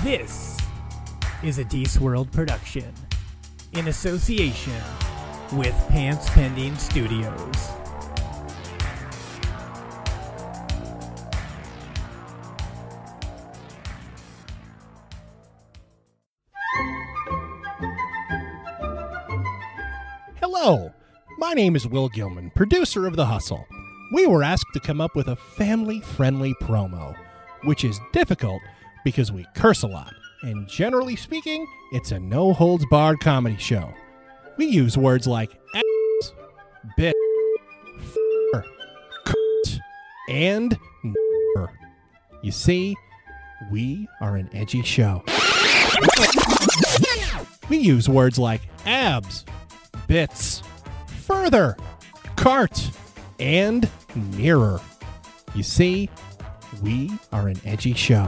This is a Deece World production in association with Pants Pending Studios. Hello, my name is Will Gilman, producer of The Hustle. We were asked to come up with a family-friendly promo, which is difficult because we curse a lot, and generally speaking, it's a no-holds-barred comedy show. We use words like ass, bitch, f***er, cunt, and n***er. You see, we are an edgy show. We use words like abs, bits, further, cart, and nearer. You see, we are an edgy show.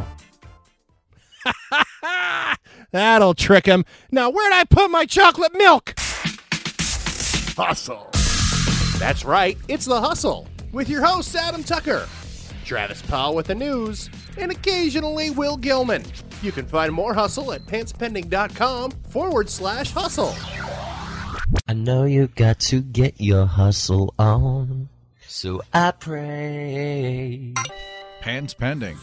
That'll trick him. Now, where'd I put my chocolate milk? Hustle. That's right, it's The Hustle, with your hosts Adam Tucker, Travis Powell with the news, and occasionally Will Gilman. You can find more Hustle at pantspending.com/hustle. I know you got to get your hustle on, so I pray. Pants Pending.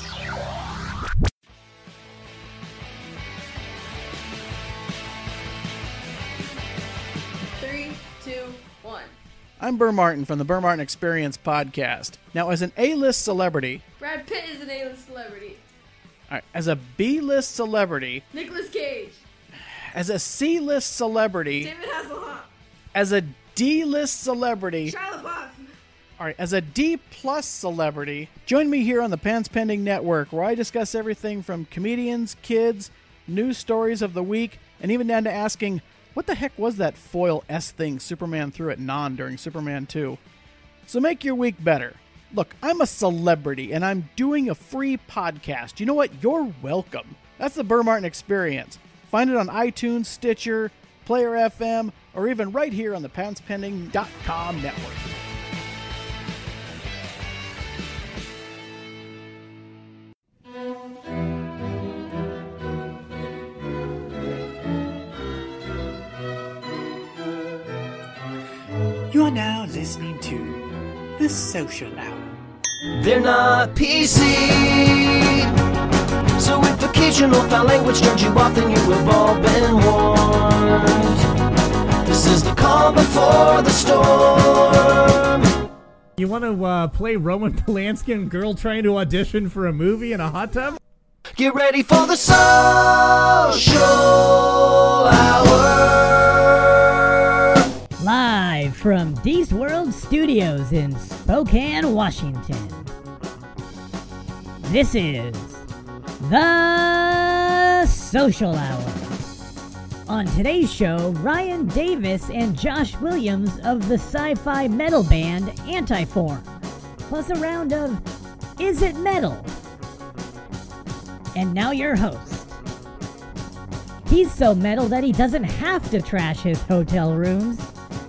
Three, two, one. I'm Burr Martin from the Burr Martin Experience podcast. Now, as an A-list celebrity... Brad Pitt is an A-list celebrity. All right, as a B-list celebrity... Nicolas Cage. As a C-list celebrity... David Hasselhoff. As a D-list celebrity... Shia LaBeouf. All right, as a D-plus celebrity, join me here on the Pants Pending Network, where I discuss everything from comedians, kids, news stories of the week, and even down to asking, what the heck was that foil S thing Superman threw at Non during Superman 2? So make your week better. Look, I'm a celebrity, and I'm doing a free podcast. You know what? You're welcome. That's the Burr Martin Experience. Find it on iTunes, Stitcher, Player FM, or even right here on the PantsPending.com network. You are now listening to The Social Hour. They're not PC, so if occasional foul language turns you off, then you have all been warned. This is the calm before the storm. You want to play Roman Polanski and girl trying to audition for a movie in a hot tub? Get ready for the Social Hour. Live from Deece World Studios in Spokane, Washington. This is The Social Hour. On today's show, Ryan Davis and Josh Williams of the sci-fi metal band Antiform, plus a round of Is It Metal? And now your host. He's so metal that he doesn't have to trash his hotel rooms.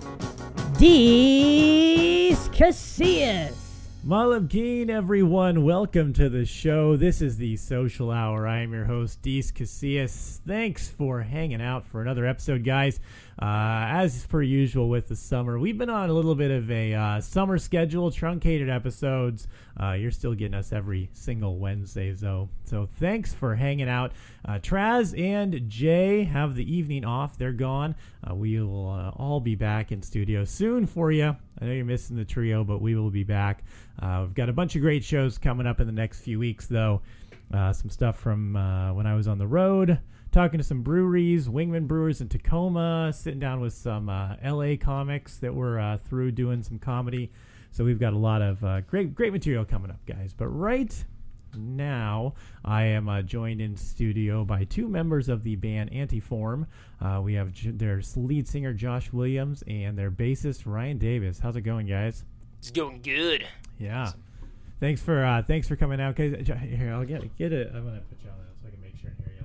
Deece Casillas. Malabkeen, everyone. Welcome to the show. This is the Social Hour. I am your host, Deece Casillas. Thanks for hanging out for another episode, guys. As per usual with the summer, we've been on a little bit of a summer schedule, truncated episodes. You're still getting us every single Wednesday, though. So thanks for hanging out. Traz and Jay have the evening off. They're gone. We will all be back in studio soon for you. I know you're missing the trio, but we will be back. We've got a bunch of great shows coming up in the next few weeks, though. Some stuff from when I was on the road, talking to some breweries, Wingman Brewers in Tacoma, sitting down with some LA comics that were through doing some comedy. So we've got a lot of great material coming up, guys. But right now, I am joined in studio by two members of the band Antiform. We have their lead singer, Josh Williams, and their bassist, Ryan Davis. How's it going, guys? It's going good. Yeah. Awesome. Thanks for coming out, guys. Here, I'll get it. I'm gonna put you on that so I can make sure and hear you a little more.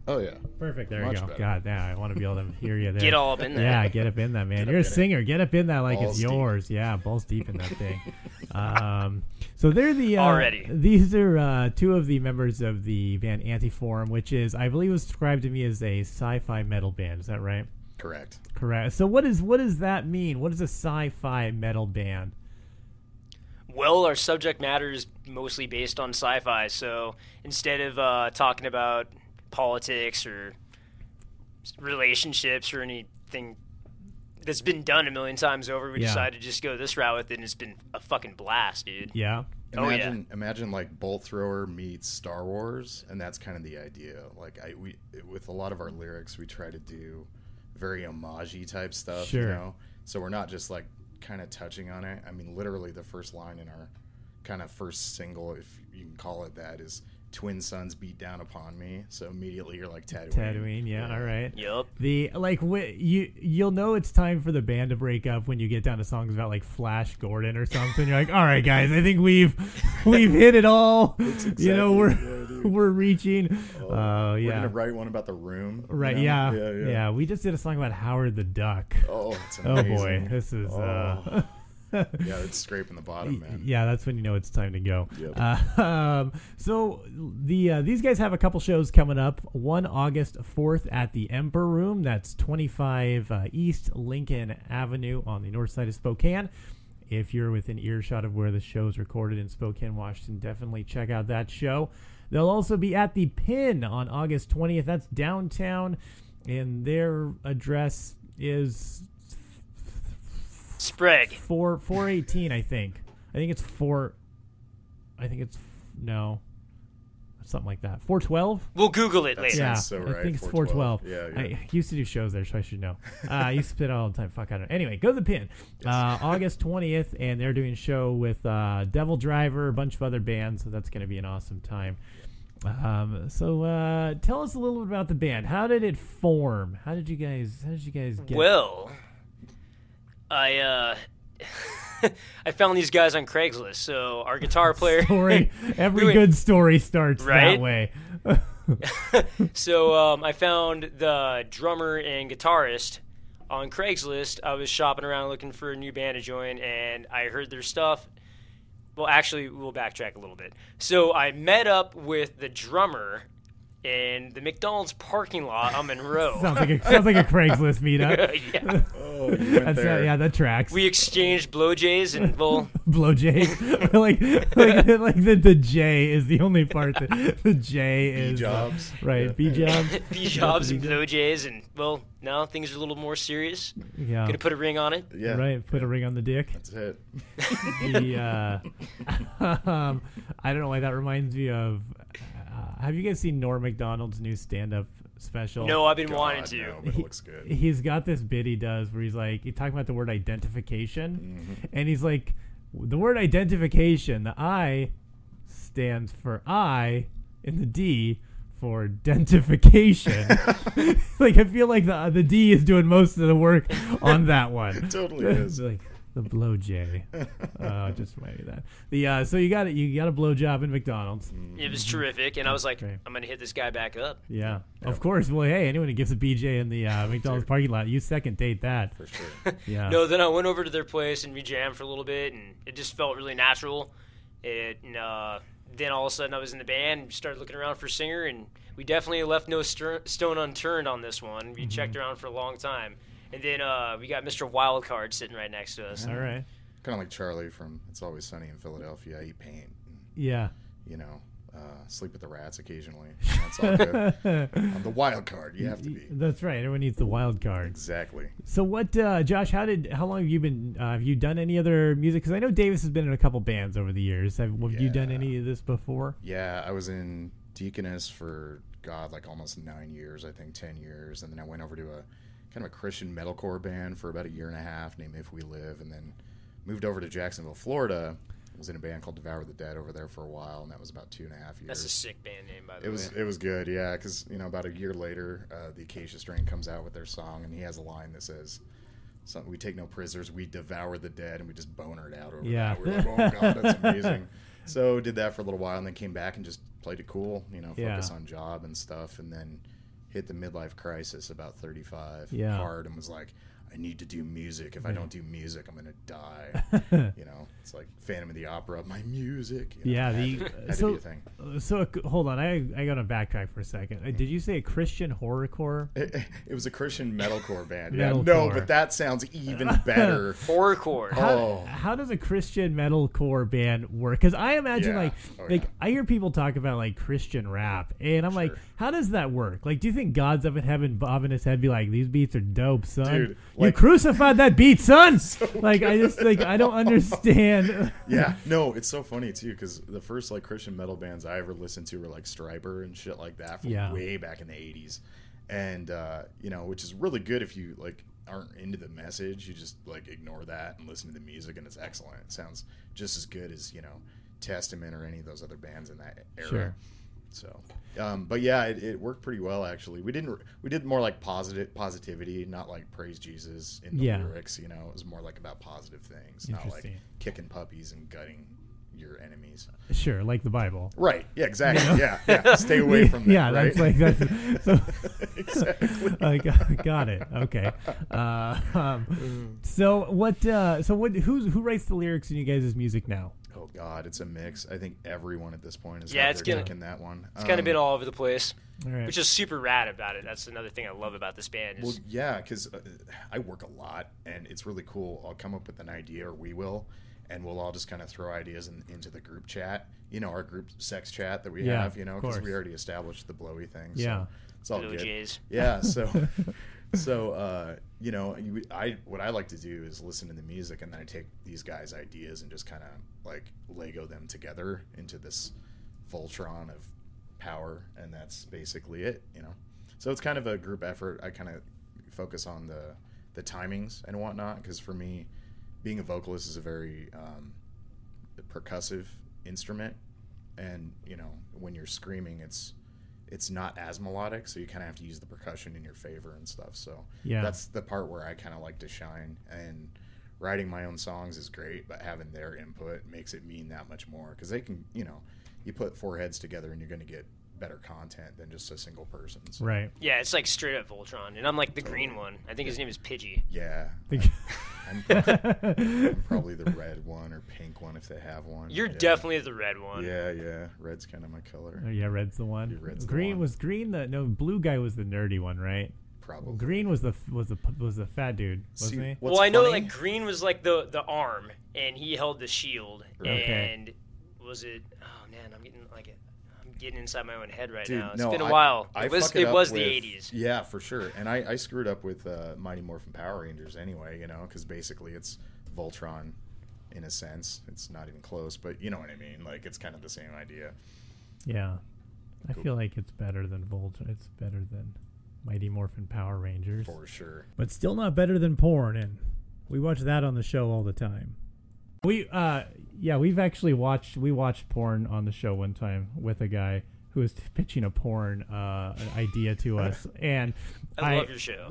Oh yeah. Perfect. There Much you go. better. God, yeah, I want to be able to hear you there. Get all up in there. Yeah, get up in that, man. Get You're a up in it. singer. Get up in that like Balls it's yours. Yeah, balls deep in that thing. So they're the Already. These are two of the members of the band Antiforum, which is, I believe, was described to me as a sci-fi metal band. Is that right? Correct. Correct. So what does that mean? What is a sci-fi metal band? Well, our subject matter is mostly based on sci-fi, so instead of talking about politics or relationships or anything that's been done a million times over, we Yeah. decided to just go this route with it, and it's been a fucking blast, dude. Yeah. Oh, yeah. Imagine like Bolt Thrower meets Star Wars, and that's kind of the idea. Like with a lot of our lyrics, we try to do very homage-y type stuff, Sure. you know. So we're not just like kind of touching on it. I mean, literally the first line in our kind of first single, if you can call it that, is "Twin suns beat down upon me." So immediately you're like Tatooine. Tatooine, yeah, all right. Yup. You'll know it's time for the band to break up when you get down to songs about like Flash Gordon or something. You're like, all right, guys, I think we've hit it all. You know, we're reaching. We're Yeah, gonna write one about the room. you right. know? Yeah, yeah. We just did a song about Howard the Duck. Oh, it's Oh amazing. boy, this is. Yeah, it's scraping the bottom, man. Yeah, that's when you know it's time to go. Yep. So these guys have a couple shows coming up. One August 4th at the Emperor Room. That's 25 East Lincoln Avenue on the north side of Spokane. If you're within earshot of where the show is recorded in Spokane, Washington, definitely check out that show. They'll also be at the Pin on August 20th. That's downtown, and their address is Sprague. 418, I think. No. Something like that. 412? We'll Google it later. Yeah, so I right, think it's 412. 412. Yeah. I used to do shows there, so I should know. I used to spit all the time. Fuck, I don't know. Anyway, go to the Pin. August 20th, and they're doing a show with Devil Driver, a bunch of other bands, so that's going to be an awesome time. So tell us a little bit about the band. How did it form? How did you guys get? Well, I found these guys on Craigslist. So our guitar player, Every good story starts Right? that way. So I found the drummer and guitarist on Craigslist. I was shopping around looking for a new band to join, and I heard their stuff. Well, actually, we'll backtrack a little bit. So I met up with the drummer in the McDonald's parking lot on Monroe. sounds like a Craigslist meetup. Yeah. Oh, you went there. Yeah, that tracks. We exchanged blowjays and well, Blow J, like the J is the only part that the J is jobs. right? B jobs, B jobs and blowjays, and well, now things are a little more serious. yeah, Gonna put a ring on it. Yeah. right. Put a ring on the dick. That's it. I don't know why that reminds me of. Have you guys seen Norm Macdonald's new stand-up special? No, I've been God, wanting to. no, but it looks good. He's got this bit he does where he's talking about the word identification, and he's like, the word identification, the I stands for I, and the D for identification. I feel like the D is doing most of the work on that one. It totally is. Like the blow J. Just remind me of that. So you got a blow job in McDonald's. It was terrific, and I was like, Great. I'm gonna hit this guy back up. Yeah, of course. Well, hey, anyone who gives a BJ in the McDonald's parking lot, you second date that. For sure. Yeah. No, then I went over to their place and we jammed for a little bit, and it just felt really natural. Then all of a sudden I was in the band and started looking around for a singer, and we definitely left no stone unturned on this one. We checked around for a long time. And then we got Mr. Wildcard sitting right next to us. All right. Kind of like Charlie from It's Always Sunny in Philadelphia. I eat paint. Yeah. You know, sleep with the rats occasionally. That's all good. I'm the wild card. You have to be. That's right. Everyone needs the wild card. Exactly. So what, Josh? How long have you been? Have you done any other music? Because I know Davis has been in a couple bands over the years. Have you done any of this before? Yeah, I was in Deaconess for almost 9 years. I think 10 years, and then I went over to a kind of a Christian metalcore band for about a year and a half named If We Live, and then moved over to Jacksonville, Florida. Was in a band called Devour the Dead over there for a while, and that was about 2.5 years. That's a sick band name, by the way. It was good, yeah, because about a year later, the Acacia Strain comes out with their song, and he has a line that says, "We take no prisoners, we devour the dead," and we just boner it out over that. We're like, oh god, that's amazing. So did that for a little while, and then came back and just played it cool, focus on job and stuff, and then hit the midlife crisis about 35 Yeah. hard and was like, I need to do music. If I don't do music, I'm gonna die. It's like Phantom of the Opera. My music. Yeah, had to be a thing. So hold on, I gotta backtrack for a second. Did you say a Christian horrorcore? It was a Christian metalcore band. Metalcore. No, but that sounds even better. Horrorcore. How does a Christian metalcore band work? Because I imagine I hear people talk about like Christian rap, and I'm like, how does that work? Like, do you think God's up in heaven bobbing his head, be like, these beats are dope, son? Dude, you crucified that beat, son. I don't understand. Yeah, no, it's so funny too because the first like Christian metal bands I ever listened to were like Stryper and shit like that from way back in the 80s, and which is really good if you like aren't into the message. You just like ignore that and listen to the music, and it's excellent. It sounds just as good as Testament or any of those other bands in that era. Sure. So, but yeah, it worked pretty well actually. We did more like positivity, not like praise Jesus in the lyrics. It was more like about positive things, not like kicking puppies and gutting your enemies. Sure, like the Bible. Right. Yeah. Exactly. Yeah. Stay away from that. Yeah. Right? That's so. Exactly. I got it. Okay. So who writes the lyrics in you guys' music now? Oh God, it's a mix. I think everyone at this point is picking that one. It's kind of been all over the place, right. which is super rad about it. That's another thing I love about this band. Well, yeah, because I work a lot, and it's really cool. I'll come up with an idea, or we will, and we'll all just kind of throw ideas into the group chat. Our group sex chat that we have. Because we already established the blowy thing. Yeah, so it's all good. Jays. Yeah, so. What I like to do is listen to the music, and then I take these guys' ideas and just kind of like Lego them together into this Voltron of power, and that's basically it. So it's kind of a group effort. I kind of focus on the timings and whatnot, because for me, being a vocalist is a very percussive instrument, and when you're screaming, it's not as melodic, so you kind of have to use the percussion in your favor and stuff. So that's the part where I kind of like to shine. And writing my own songs is great, but having their input makes it mean that much more, because they can, you put four heads together and you're going to get better content than just a single person. So. Right. Yeah, it's like straight up Voltron, and I'm like the green one. I think his name is Pidgey. Yeah. I'm probably the red one or pink one if they have one. You're definitely the red one. Yeah. Red's kind of my color. Oh, yeah, red's the one. Red's green the one. No, blue guy was the nerdy one, right? Probably. Green was the fat dude, wasn't he? Well, I know like green was like the arm, and he held the shield. Okay. And was it? Oh man, I'm getting inside my own head right Dude, now. It's no, been a while. It was the 80s. Yeah, for sure. And I screwed up with Mighty Morphin Power Rangers anyway, because basically it's Voltron in a sense. It's not even close, but you know what I mean. Like, it's kind of the same idea. Yeah. I feel like it's better than Voltron. It's better than Mighty Morphin Power Rangers. For sure. But still not better than porn, and we watch that on the show all the time. We watched porn on the show one time with a guy who was pitching a porn an idea to us, and I love your show.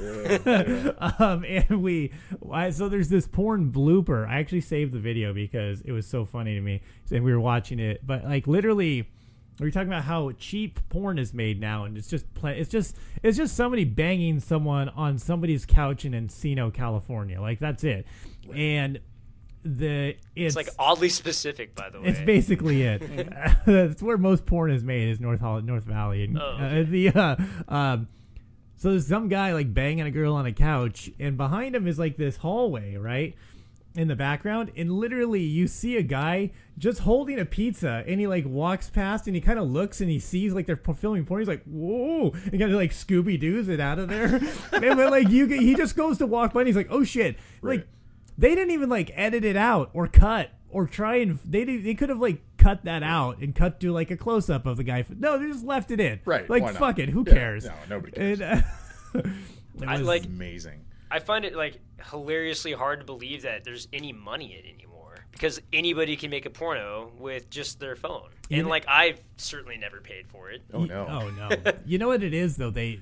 So there's this porn blooper. I actually saved the video because it was so funny to me, and we were watching it. But like literally, we were talking about how cheap porn is made now, and it's just somebody banging someone on somebody's couch in Encino, California. Like that's it, and. It's like oddly specific, by the way. It's basically it. That's where most porn is made, is North Valley. And, so there's some guy like banging a girl on a couch, and behind him is like this hallway, right, in the background, and literally you see a guy just holding a pizza, and he like walks past, and he kind of looks, and he sees like they're filming porn. He's like, whoa, and kind of like Scooby Doo's it out of there, and then like he just goes to walk by, and he's like, oh shit, right. Like. They didn't even like edit it out or cut or try and they could have like cut that out and cut to like a close up of the guy. No, they just left it in. Right. Like fuck it. Who cares? No, nobody cares. And, it was amazing. I find it like hilariously hard to believe that there's any money in it anymore, because anybody can make a porno with just their phone. And like I've certainly never paid for it. Oh no. Oh no. You know what it is though? The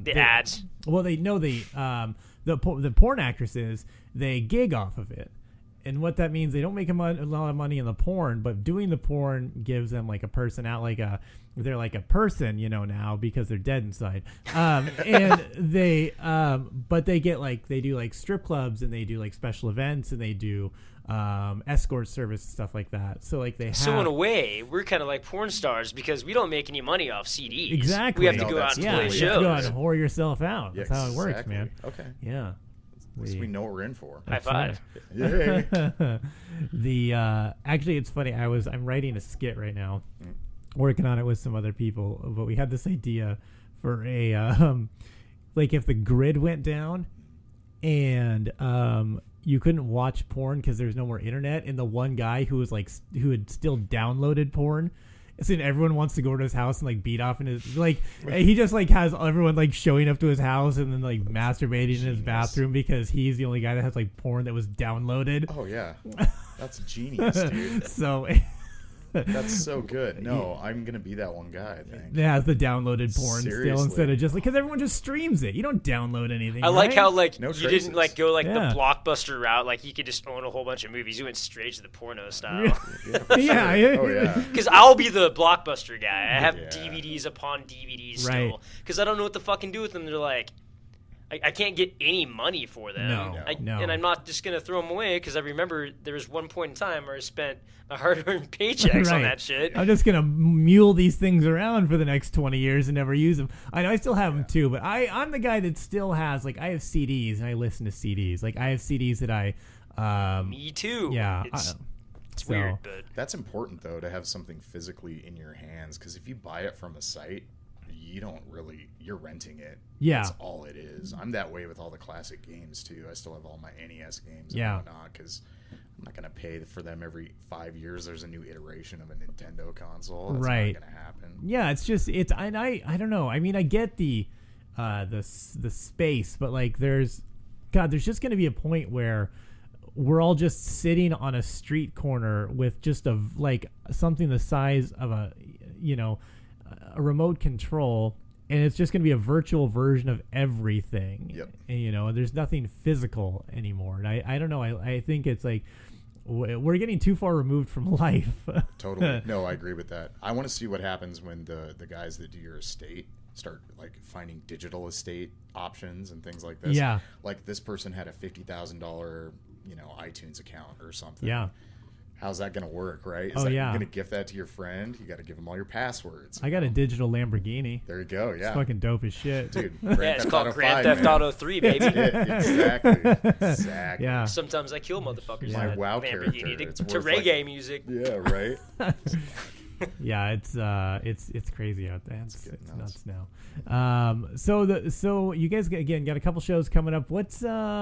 ads. Well, they know the porn actresses, they gig off of it, And what that means, they don't make a lot of money in the porn, but doing the porn gives them like a person out, they're like a person, now because they're dead inside. And they, but they get they do like strip clubs and they do like special events and they do escort service and stuff like that. So like they have. So in a way, we're kind of like porn stars because we don't make any money off CDs. Exactly. We have to go out and play you shows. have to go out and whore yourself out. Yeah, That's how it works, exactly. man. Okay. Yeah. At least we know what we're in for. High five. Yay. Actually, it's funny. I'm writing a skit right now, working on it with some other people. But we had this idea for a if the grid went down, and you couldn't watch porn because there's no more internet, and the one guy who had still downloaded porn. So everyone wants to go to his house and beat off in his he just has everyone showing up to his house and then masturbating in his bathroom because he's the only guy that has porn that was downloaded. Oh yeah, that's genius, dude. So that's so good. No, I'm gonna be that one guy. I think that has the downloaded porn Seriously. still instead of just because everyone just streams it. You don't download anything. I like right? how No you traces. didn't go Yeah. the Blockbuster route. You could just own a whole bunch of movies. You went straight to the porno style. Yeah. Oh yeah. Because I'll be the Blockbuster guy. I have Yeah. DVDs upon DVDs Right. still. Because I don't know what to fucking do with them. They're I can't get any money for them. No. And I'm not just going to throw them away because I remember there was one point in time where I spent my hard-earned paychecks on that shit. I'm just gonna mule these things around for the next 20 years and never use them. I know I still have them too, but I'm the guy that still has I have CDs and I listen to CDs. I have CDs that I. Me too. Yeah. It's weird, but That's important though to have something physically in your hands because if you buy it from a site, you don't really. You're renting it. Yeah. That's all it is. I'm that way with all the classic games too. I still have all my NES games Yeah. and whatnot because I'm not gonna pay for them every 5 years. There's a new iteration of a Nintendo console. That's Right. not gonna happen. Yeah, it's just I don't know. I mean, I get the space, but there's just going to be a point where we're all just sitting on a street corner with just something the size of a remote control, and it's just going to be a virtual version of everything. Yep. And there's nothing physical anymore. And I don't know. I think it's we're getting too far removed from life. Totally. No, I agree with that. I want to see what happens when the guys that do your estate start finding digital estate options and things like this. Yeah. This person had a $50,000, iTunes account or something. Yeah. How's that going to work, right? Oh, yeah. You're going to gift that to your friend? You got to give them all your passwords. I got a digital Lamborghini. There you go. Yeah. It's fucking dope as shit. Dude. yeah, it's called Grand Theft Auto 3, baby. Exactly. Yeah. Sometimes I kill motherfuckers. My in that WoW Lamborghini character. to reggae music. Yeah, right? Yeah, it's crazy out there. It's nuts now. So you guys again got a couple shows coming up. What's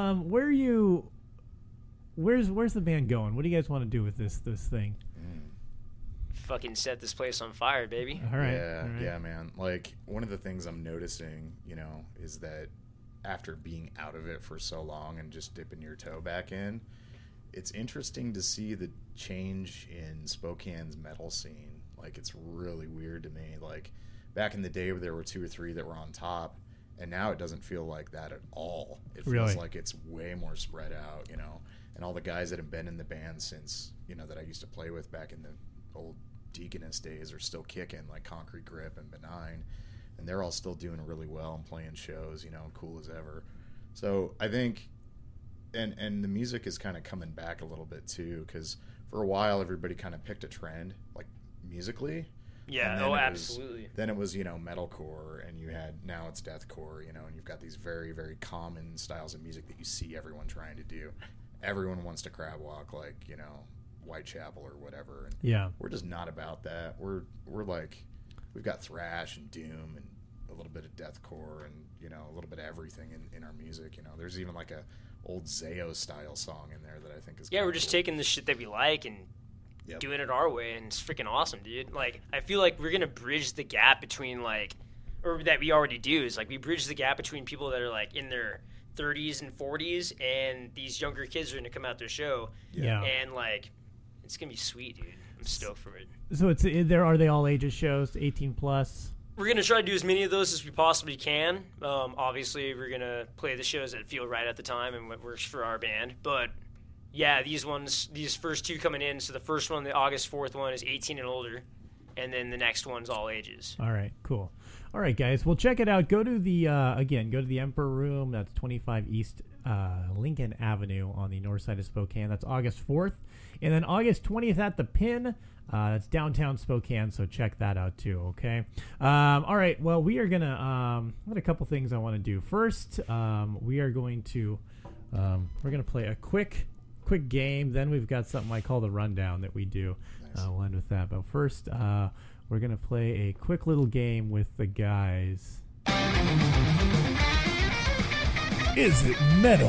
where's the band going? What do you guys want to do with this thing? Fucking set this place on fire, baby. All right. Yeah, man. One of the things I'm noticing, is that after being out of it for so long and just dipping your toe back in, it's interesting to see the change in Spokane's metal scene. It's really weird to me. Back in the day where there were 2 or 3 that were on top, and now it doesn't feel like that at all. It feels Really? like it's way more spread out, and all the guys that have been in the band since, that I used to play with back in the old Deaconess days are still kicking, like Concrete Grip and Benign, and they're all still doing really well and playing shows, cool as ever. So I think, and the music is kind of coming back a little bit too, because for a while everybody kind of picked a trend, musically. Yeah, absolutely. Then it was, metalcore, and now it's deathcore, and you've got these very, very common styles of music that you see everyone trying to do. Everyone wants to crab walk Whitechapel or whatever. And yeah. We're just not about that. We're we've got thrash and doom and a little bit of deathcore and, a little bit of everything in our music. There's even a old Zayo style song in there that I think is we're just taking the shit that we like and doing it our way, and it's freaking awesome, dude. I feel like we're gonna bridge the gap between or that we already do is we bridge the gap between people that are in their 30s and 40s and these younger kids are gonna come out their show. Yeah. And it's gonna be sweet, dude. I'm stoked for it. So are they all ages shows, 18 plus? We're going to try to do as many of those as we possibly can. Obviously, we're going to play the shows that feel right at the time and what works for our band. But Yeah, these first two coming in. So the first one, the August 4th one, is 18 and older, and then the next one's all ages. All right, cool. All right, guys. Well, check it out. Go to the go to the Emperor Room. That's 25 East Lincoln Avenue on the north side of Spokane. That's August 4th, and then August 20th at the Pin. That's downtown Spokane, so check that out too. Okay. All right. Well, we are gonna. I got a couple things I want to do. First, we are going to play a quick game. Then we've got something I call the rundown that we do. Nice. We'll end with that. But first, we're gonna play a quick little game with the guys. Is it metal?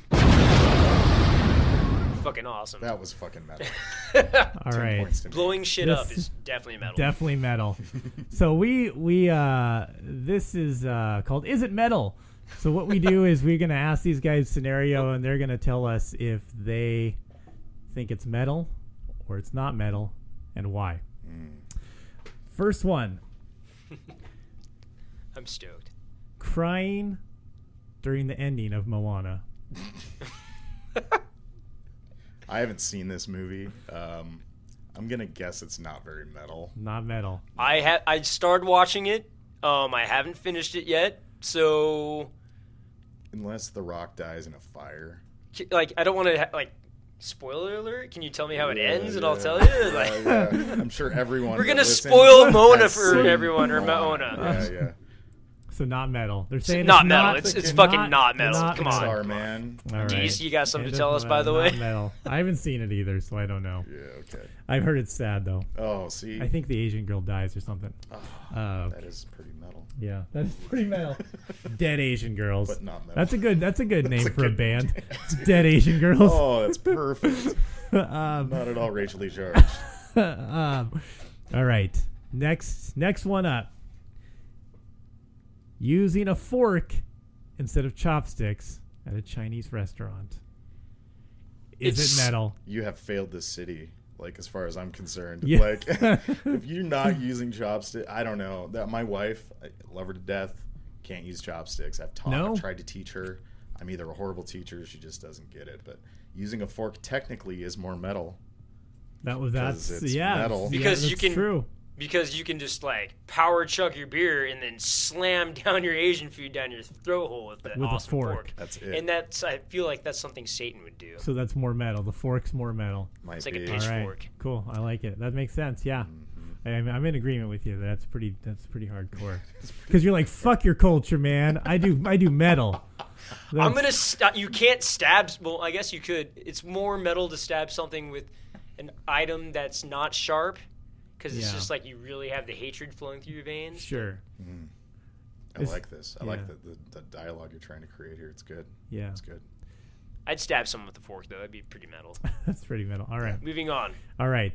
Fucking awesome. That was fucking metal. All 10 right. points to me. Blowing shit This- up is definitely metal. Definitely metal. So this is called Is It Metal? So what we do is we're gonna ask these guys scenario, and they're gonna tell us if they think it's metal or it's not metal, and why. First one: I'm stoked. crying during the ending of Moana. I haven't seen this movie. I'm gonna guess it's not very metal. Not metal. I started watching it. I haven't finished it yet, so Unless The Rock dies in a fire. like I don't want to spoiler alert. Can you tell me how it ends, and I'll Yeah. tell you? Like, Yeah. I'm sure everyone. we're that gonna listens spoil Mona has for seen everyone, or Moana. Yeah. So not metal. They're saying not it's metal. Not, It's fucking not metal. not Come on. Pixar, man. All right. Deez, you got something It to tell is us, by the way? not metal. I haven't seen it either, so I don't know. Yeah. Okay. I've heard it's sad though. Oh, see. I think the Asian girl dies or something. That is pretty metal. Yeah, that's pretty metal. Dead Asian Girls. But not metal. That's a good name a for a good band. Dead Asian Girls. Oh, that's perfect. Um, Not at all racially charged. All right. Next one up. Using a fork instead of chopsticks at a Chinese restaurant. Is it metal? You have failed this city, like as far as I'm concerned. Yeah. Like if you're not using chopsticks, I don't know. That my wife, I love her to death, can't use chopsticks. I've tried to teach her. I'm either a horrible teacher, she just doesn't get it. But using a fork technically is more metal. That's it's yeah. metal. Because yeah, you that's can true. Because you can just power chug your beer and then slam down your Asian food down your throat hole with the With a awesome fork. That's it. And I feel like that's something Satan would do. So that's more metal. The fork's more metal. Might It's like a be. pitch- All right. Fork. Cool. I like it. That makes sense. Yeah. I'm in agreement with you. That's pretty hardcore. Because you're like, fuck your culture, man. I do metal. I'm gonna you can't stab. Well, I guess you could. It's more metal to stab something with an item that's not sharp, because it's Yeah. just like you really have the hatred flowing through your veins. Sure. I like this. I like yeah. the dialogue you're trying to create here. It's good. Yeah. It's good. I'd stab someone with a fork though. That'd be pretty metal. That's pretty metal. All right. Moving on. All right.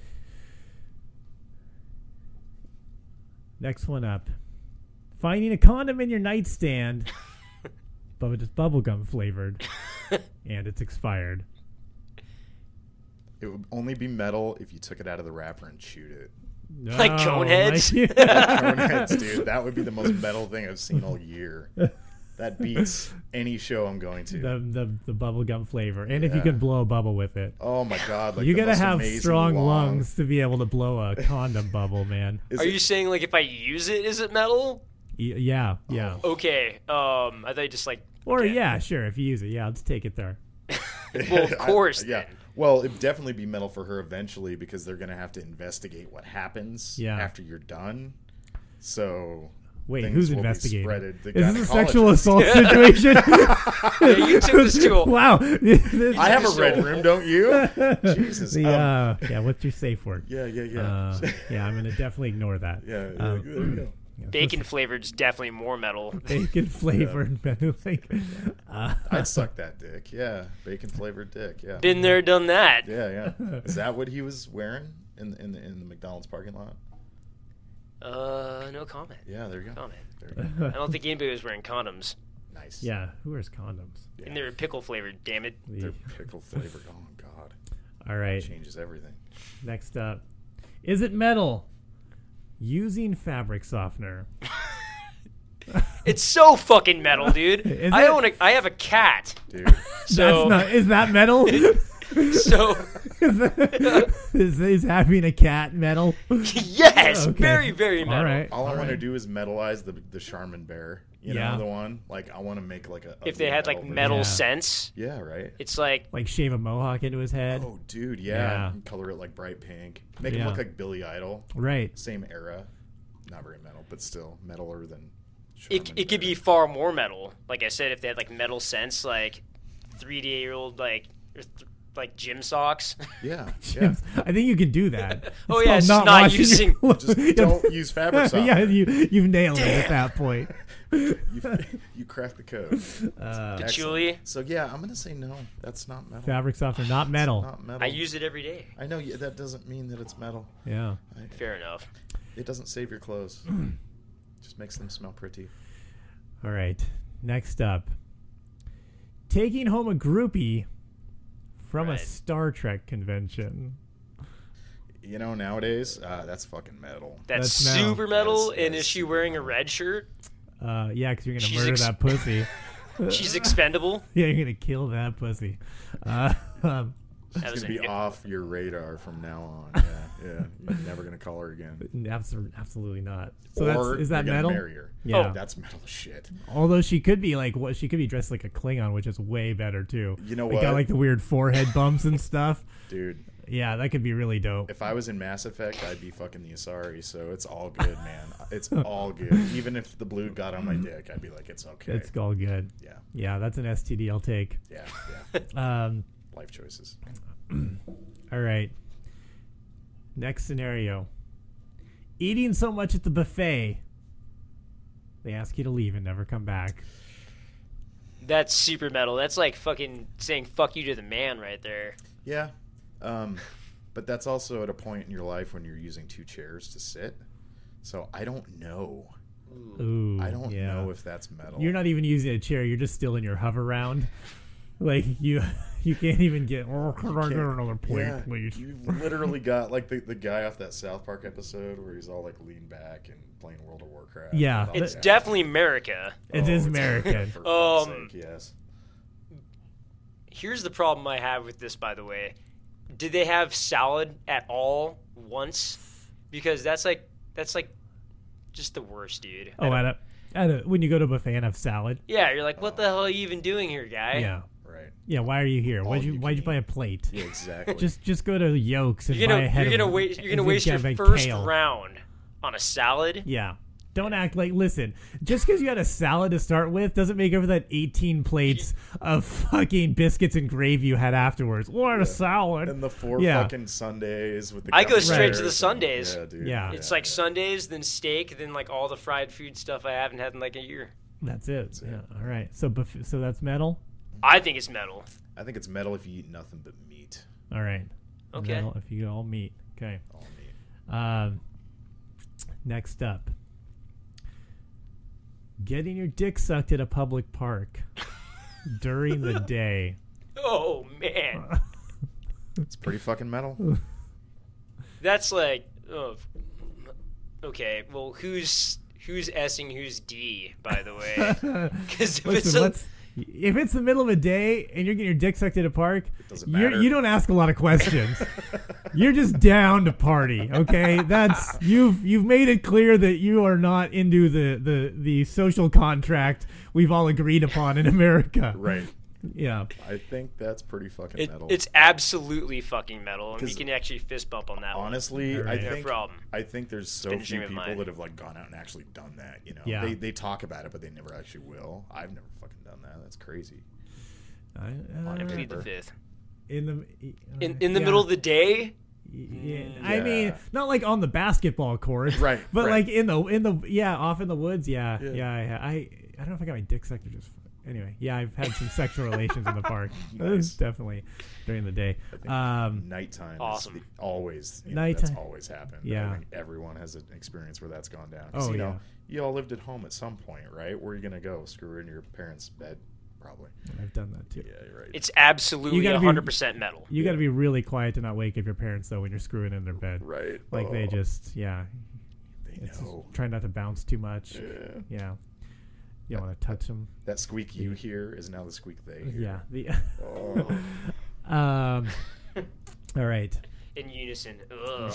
Next one up. Finding a condom in your nightstand, but it's bubblegum flavored, and it's expired. It would only be metal if you took it out of the wrapper and chewed it. No, Like Coneheads? Coneheads, dude. That would be the most metal thing I've seen all year. That beats any show I'm going to. the bubblegum flavor, and if you Yeah. could blow a bubble with it. Oh my god! Like You the gotta most have amazing strong long- lungs to be able to blow a condom bubble, man. Is Are it- you saying if I use it, is it metal? Yeah. Okay. I thought you just Or okay. yeah, sure. If you use it, yeah, let's take it there. Well, of course. Yeah. then. Well, it'd definitely be metal for her eventually because they're gonna have to investigate what happens Yeah. after you're done. So Wait, things who's will be investigating? spreaded. The Is this a gynecologist. sexual assault situation? Yeah, you took this to a Wow. I have a red room, don't you? Jesus. Yeah, what's your safe word? Yeah. Yeah, I'm going to definitely ignore that. Yeah. Um, there you go. bacon flavored is definitely more metal. Bacon flavored. Like, I'd suck that dick. Yeah, bacon flavored dick. Yeah. Been there, done that. Yeah. Is that what he was wearing in the McDonald's parking lot? No comment. Yeah, there you go. Comment. There you go. I don't think anybody was wearing condoms. Nice. yeah, who wears condoms? Yeah. And they were pickle flavored, damn it. They're pickle flavored. Oh god, All right, changes everything. next up. Is it metal? Using fabric softener. It's so fucking metal, dude. Is I it? I have a cat. Dude. So Is that metal? so is having a cat metal? yes, Okay. very very metal. All right. All I want to do is metalize the Charmin bear. You Yeah. know the one? Like, I want to make like a... If they had like metal scents, Yeah, right? it's like Like shave a mohawk into his head. Oh, dude, Yeah. yeah. And color it like bright pink. Make him Yeah. look like Billy Idol. Right. Same era. Not very metal, but still metaler than it could be far more metal. Like I said, if they had like metal scents, like 3-day-old like gym socks. Yeah, yeah. I think you can do that. Oh, yeah, it's called just not washing your using- clothes. Just don't use fabric softener. Yeah, you've nailed it at that point. You cracked the code. Patchouli. So yeah, I'm gonna say no. That's not metal. Fabric softener, not metal. Not metal. I use it every day. I know that doesn't mean that it's metal. Yeah. Fair enough. It doesn't save your clothes. Just makes them smell pretty. All right. Next up, taking home a groupie from a Right. Star Trek convention. You know, nowadays, that's fucking metal. That's That's metal. super metal. That And is is she super wearing a metal. red shirt? Yeah, because you're gonna She's murder that pussy. She's expendable. Yeah, you're gonna kill that pussy. That It's was gonna be a- off your radar from now on. Yeah. You're never gonna call her again. Absolutely not. So Or is that you're gonna metal? marry her. Yeah. Oh, that's metal as shit. Although she could be she could be dressed like a Klingon, which is way better too. You know Like, what? got like the weird forehead bumps and stuff. Dude, Yeah, that could be really dope. if I was in Mass Effect, I'd be fucking the Asari, so it's all good, man. It's all good. Even if the blue got on my dick, I'd be like, it's okay. It's all good. Yeah. Yeah, that's an STD I'll take. Yeah. Life choices. All right. Next scenario. Eating so much at the buffet, they ask you to leave and never come back. That's super metal. That's like fucking saying fuck you to the man right there. Yeah. But that's also at a point in your life when you're using two chairs to sit. So I don't know. Ooh, I don't yeah. know if that's metal. You're not even using a chair. You're just still in your hover round. Like you can't even get. Oh, can I get another plate, Yeah, please? you've literally got like the guy off that South Park episode where he's all like leaned back and playing World of Warcraft. Yeah. and all It's that. definitely America. It is it's American. For fuck's sake, yes. Here's the problem I have with this, by the way. Did they have salad at all once? Because that's like just the worst, dude. Oh, when you go to a buffet and have salad. Yeah, you're like, what the hell are you even doing here, guy? Yeah. Right. Yeah. Why are you here? All Why'd you you can buy a eat. plate? Yeah, exactly. Just go to Yolks and You're buy a gonna head you're gonna of, waste and waste your get a first kale. round on a salad. Yeah. Don't act like, listen, just because you had a salad to start with doesn't make up for that 18 plates of fucking biscuits and gravy you had afterwards. Or a salad. And the 4 Yeah. fucking Sundays with the I go gummy straight bears to the and- Sundays. Yeah, dude. Yeah. It's like Sundays, then steak, then like all the fried food stuff I haven't had in like a year. That's it. Yeah. All right. So that's metal? I think it's metal. I think it's metal if you eat nothing but meat. All right. Okay. Metal if you go all meat. Okay. All meat. Next up. Getting your dick sucked at a public park during the day. Oh man, It's pretty fucking metal. that's like, oh, okay. Well, who's S-ing who's D, by the way? Because Listen, if it's the middle of a day and you're getting your dick sucked at a park, doesn't matter. you don't ask a lot of questions. You're just down to party, okay? That's you've made it clear that you are not into the social contract we've all agreed upon in America. Right. Yeah. I think that's pretty fucking metal. It's absolutely fucking metal, and we 'Cause can actually fist bump on that Honestly, one. I No think problem. I think there's so Been a few dream of people mine. that have like gone out and actually done that. You know, Yeah. they talk about it, but they never actually will. I've never fucking done that. That's crazy. I plead the fifth. In the middle of the day. Yeah. I mean, not like on the basketball court, Right, But right. like in the off in the woods, yeah. Yeah. I don't know if I got my dick sucked or just anyway. Yeah, I've had some sexual relations in the park. Nice. Definitely during the day. Nighttime, awesome. Is always Nighttime. That's always happened. Yeah. I think everyone has an experience where that's gone down. 'Cause, Oh, you yeah. know, you all lived at home at some point, right? Where are you gonna go? Screw in your parents' bed, probably. I've done that too. Yeah, you're right. It's absolutely You gotta be- 100% metal. You got to be really quiet to not wake up your parents though when you're screwing in their bed. Right. Like they Oh. just They it's just know. try not to bounce too much. Yeah. Yeah. You don't want to touch them. That squeak you hear is now the squeak they hear. Yeah. Oh. All right. In unison. Ugh.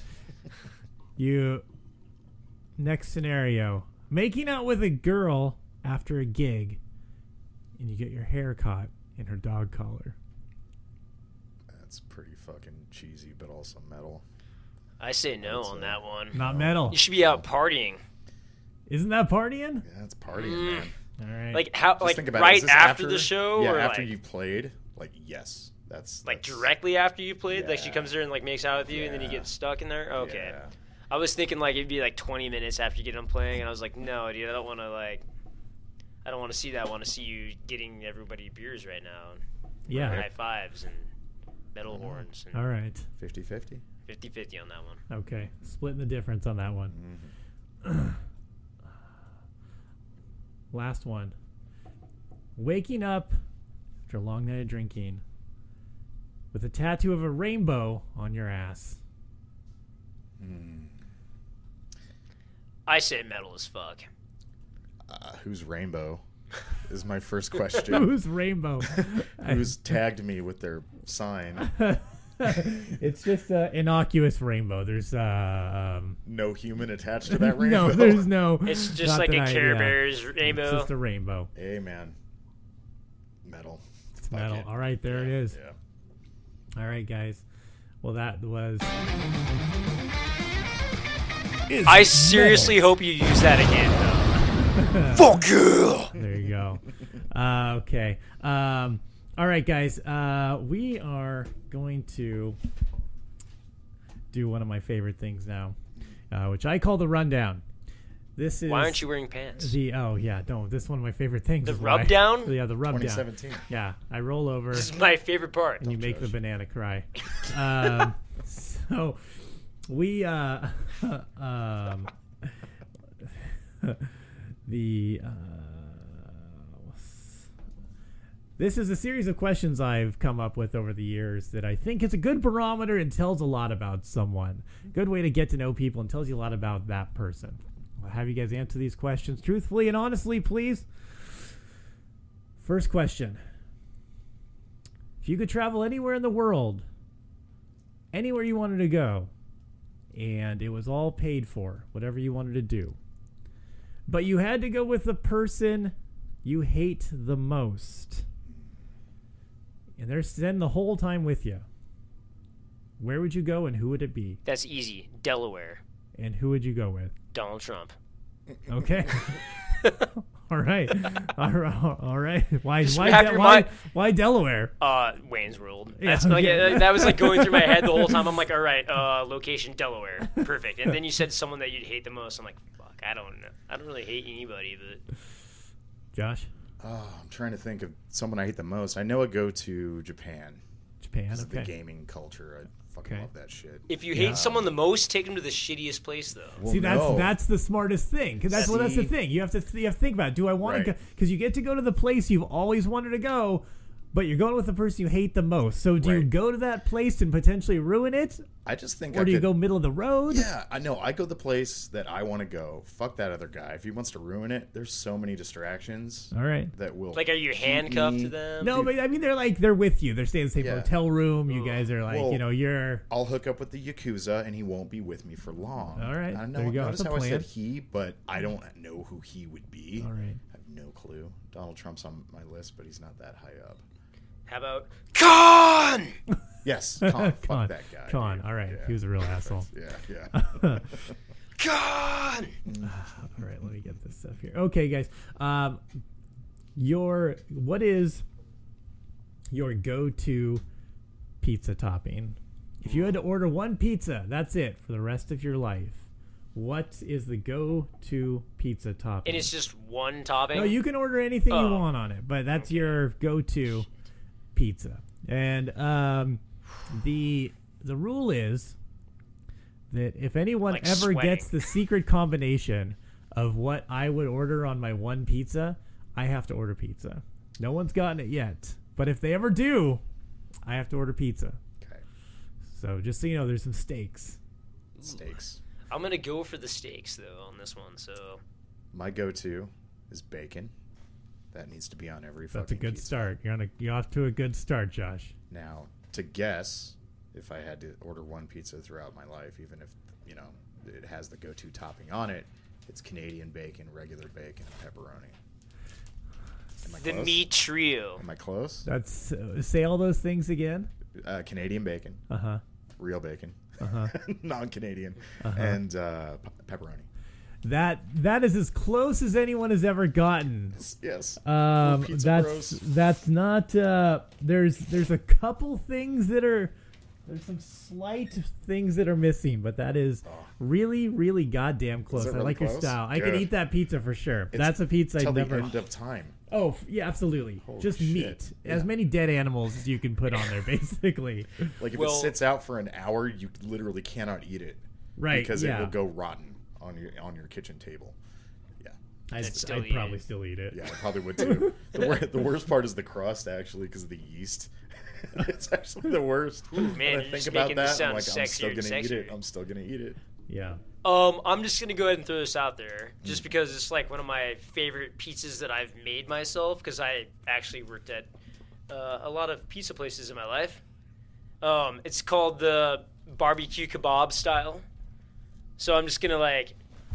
Next scenario. Making out with a girl after a gig, and you get your hair caught in her dog collar. That's pretty fucking cheesy, but also metal. I say no on that one. Not metal. You should be out partying. Isn't that partying? Yeah, it's partying, man. All right. Like how? Just like think about it. right Is this after the show? Yeah, or after like, you played. Like, yes. That's directly after you played? Like she Yeah. comes there and like makes out with you and then you Yeah. get stuck in there? Okay. Yeah. I was thinking like it'd be like 20 minutes after you get done playing, and I was like, no, dude, I don't want to see that. I want to see you getting everybody beers right now. Yeah. High fives and metal horns. And All right. 50-50. 50-50 on that one. Okay. Splitting the difference on that one. Last one. Waking up after a long night of drinking with a tattoo of a rainbow on your ass. I say metal as fuck. Who's Rainbow is my first question. Who's Rainbow? Who's tagged me with their sign? It's just an innocuous rainbow. There's No human attached to that rainbow? no, there's no. It's just not like a that Care yeah. Bears rainbow. It's just a rainbow. Hey, man. Metal. It's Fuck metal. it. All right, there it is. Yeah. All right, guys. Well, that was. I seriously hope you use that again, though. Fuck you! There you go. Okay. All right, guys. We are going to do one of my favorite things now, which I call the rundown. This is. Why aren't you wearing pants? Oh yeah, no. This is one of my favorite things. The is rub why- down? Yeah, the rub down. 2017. Yeah, I roll over. This is my favorite part. And you make the banana cry. So we this is a series of questions I've come up with over the years that I think is a good barometer and tells a lot about someone. Good way to get to know people and tells you a lot about that person. I'll have you guys answer these questions truthfully and honestly, please. First question. If you could travel anywhere in the world, anywhere you wanted to go, and it was all paid for, whatever you wanted to do, but you had to go with the person you hate the most, and they're spending the whole time with you, where would you go and who would it be? That's easy. Delaware. And who would you go with? Donald Trump. Okay. All right. All right. Why Delaware? Wayne's World. Yeah, That's okay. that was like going through my head the whole time. I'm like, all right, location Delaware, perfect. And then you said someone that you'd hate the most. I'm like, fuck, I don't know. I don't really hate anybody, but Josh? Oh, I'm trying to think of someone I hate the most. I know I'd go to Japan. Japan, Because of the okay. gaming culture. I fucking love that shit. if you hate someone the most, take them to the shittiest place, though. Well, See, no. that's the smartest thing, because that's the thing. You have to think about it. Do I want to Right. go? Because you get to go to the place you've always wanted to go, but you're going with the person you hate the most. So do you Right. go to that place and potentially ruin it, I just think or I do you could- go middle of the road? Yeah, I know. I go the place that I want to go. Fuck that other guy. If he wants to ruin it, there's so many distractions. All right. That will. Like, are you keep handcuffed me- to them? No, but I mean they're with you. They're staying in the same Yeah. hotel room. You guys are like, Well, you're. I'll hook up with the Yakuza, and he won't be with me for long. All right, I know. there you go. Notice That's a how I plan. said he, but I don't know who he would be. All right. I have no clue. Donald Trump's on my list, but he's not that high up. How about Khan? Yes, Khan. Fuck Khan. that guy. Khan. dude. All right. Yeah. He was a real asshole. Yeah. Khan. All right, let me get this stuff here. Okay, guys. What is your go-to pizza topping? If you had to order one pizza, that's it for the rest of your life. What is the go-to pizza topping? And it's just one topping? No, you can order anything you Oh. want on it, but that's your go-to pizza. And the rule is that if anyone Like ever sweating. gets the secret combination of what I would order on my one pizza, I have to order pizza. No one's gotten it yet, but if they ever do, I have to order pizza. Okay. So just so you know, there's some stakes. Steaks. I'm going to go for the steaks, though, on this one, so... My go-to is bacon. That needs to be on every That's a fucking good pizza. start. You're off to a good start, Josh. Now, to guess, if I had to order one pizza throughout my life, even if, it has the go-to topping on it, it's Canadian bacon, regular bacon, and pepperoni. Am I The close? meat trio. Am I close? That's say all those things again. Canadian bacon, Uh-huh. real bacon, Uh-huh. non-Canadian, and pepperoni. That is as close as anyone has ever gotten. Yes. We're pizza bros. That's not there's a couple things there's some slight things that are missing, but that is really, really goddamn close. it I really like your close? style. I can Good. eat that pizza for sure. It's That's a pizza till I'd never the end of time. Oh, yeah, absolutely. Holy Just shit. meat. As Yeah. many dead animals as you can put on there, basically. Like if Well- it sits out for an hour, you literally cannot eat it. Right, Because yeah. it will go rotten on your kitchen table. Yeah. I'd still eat probably it. still eat it. Yeah, I probably would too. The worst part is the crust, actually, because of the yeast. It's actually the worst. Ooh, man, when you're I think just about making this that, I'm sound like, I'm still sexier gonna and eat it. sexier. I'm still gonna eat it. Yeah. I'm just gonna go ahead and throw this out there, just because it's like one of my favorite pizzas that I've made myself. Because I actually worked at a lot of pizza places in my life. It's called the barbecue kebab style. So I'm just gonna like.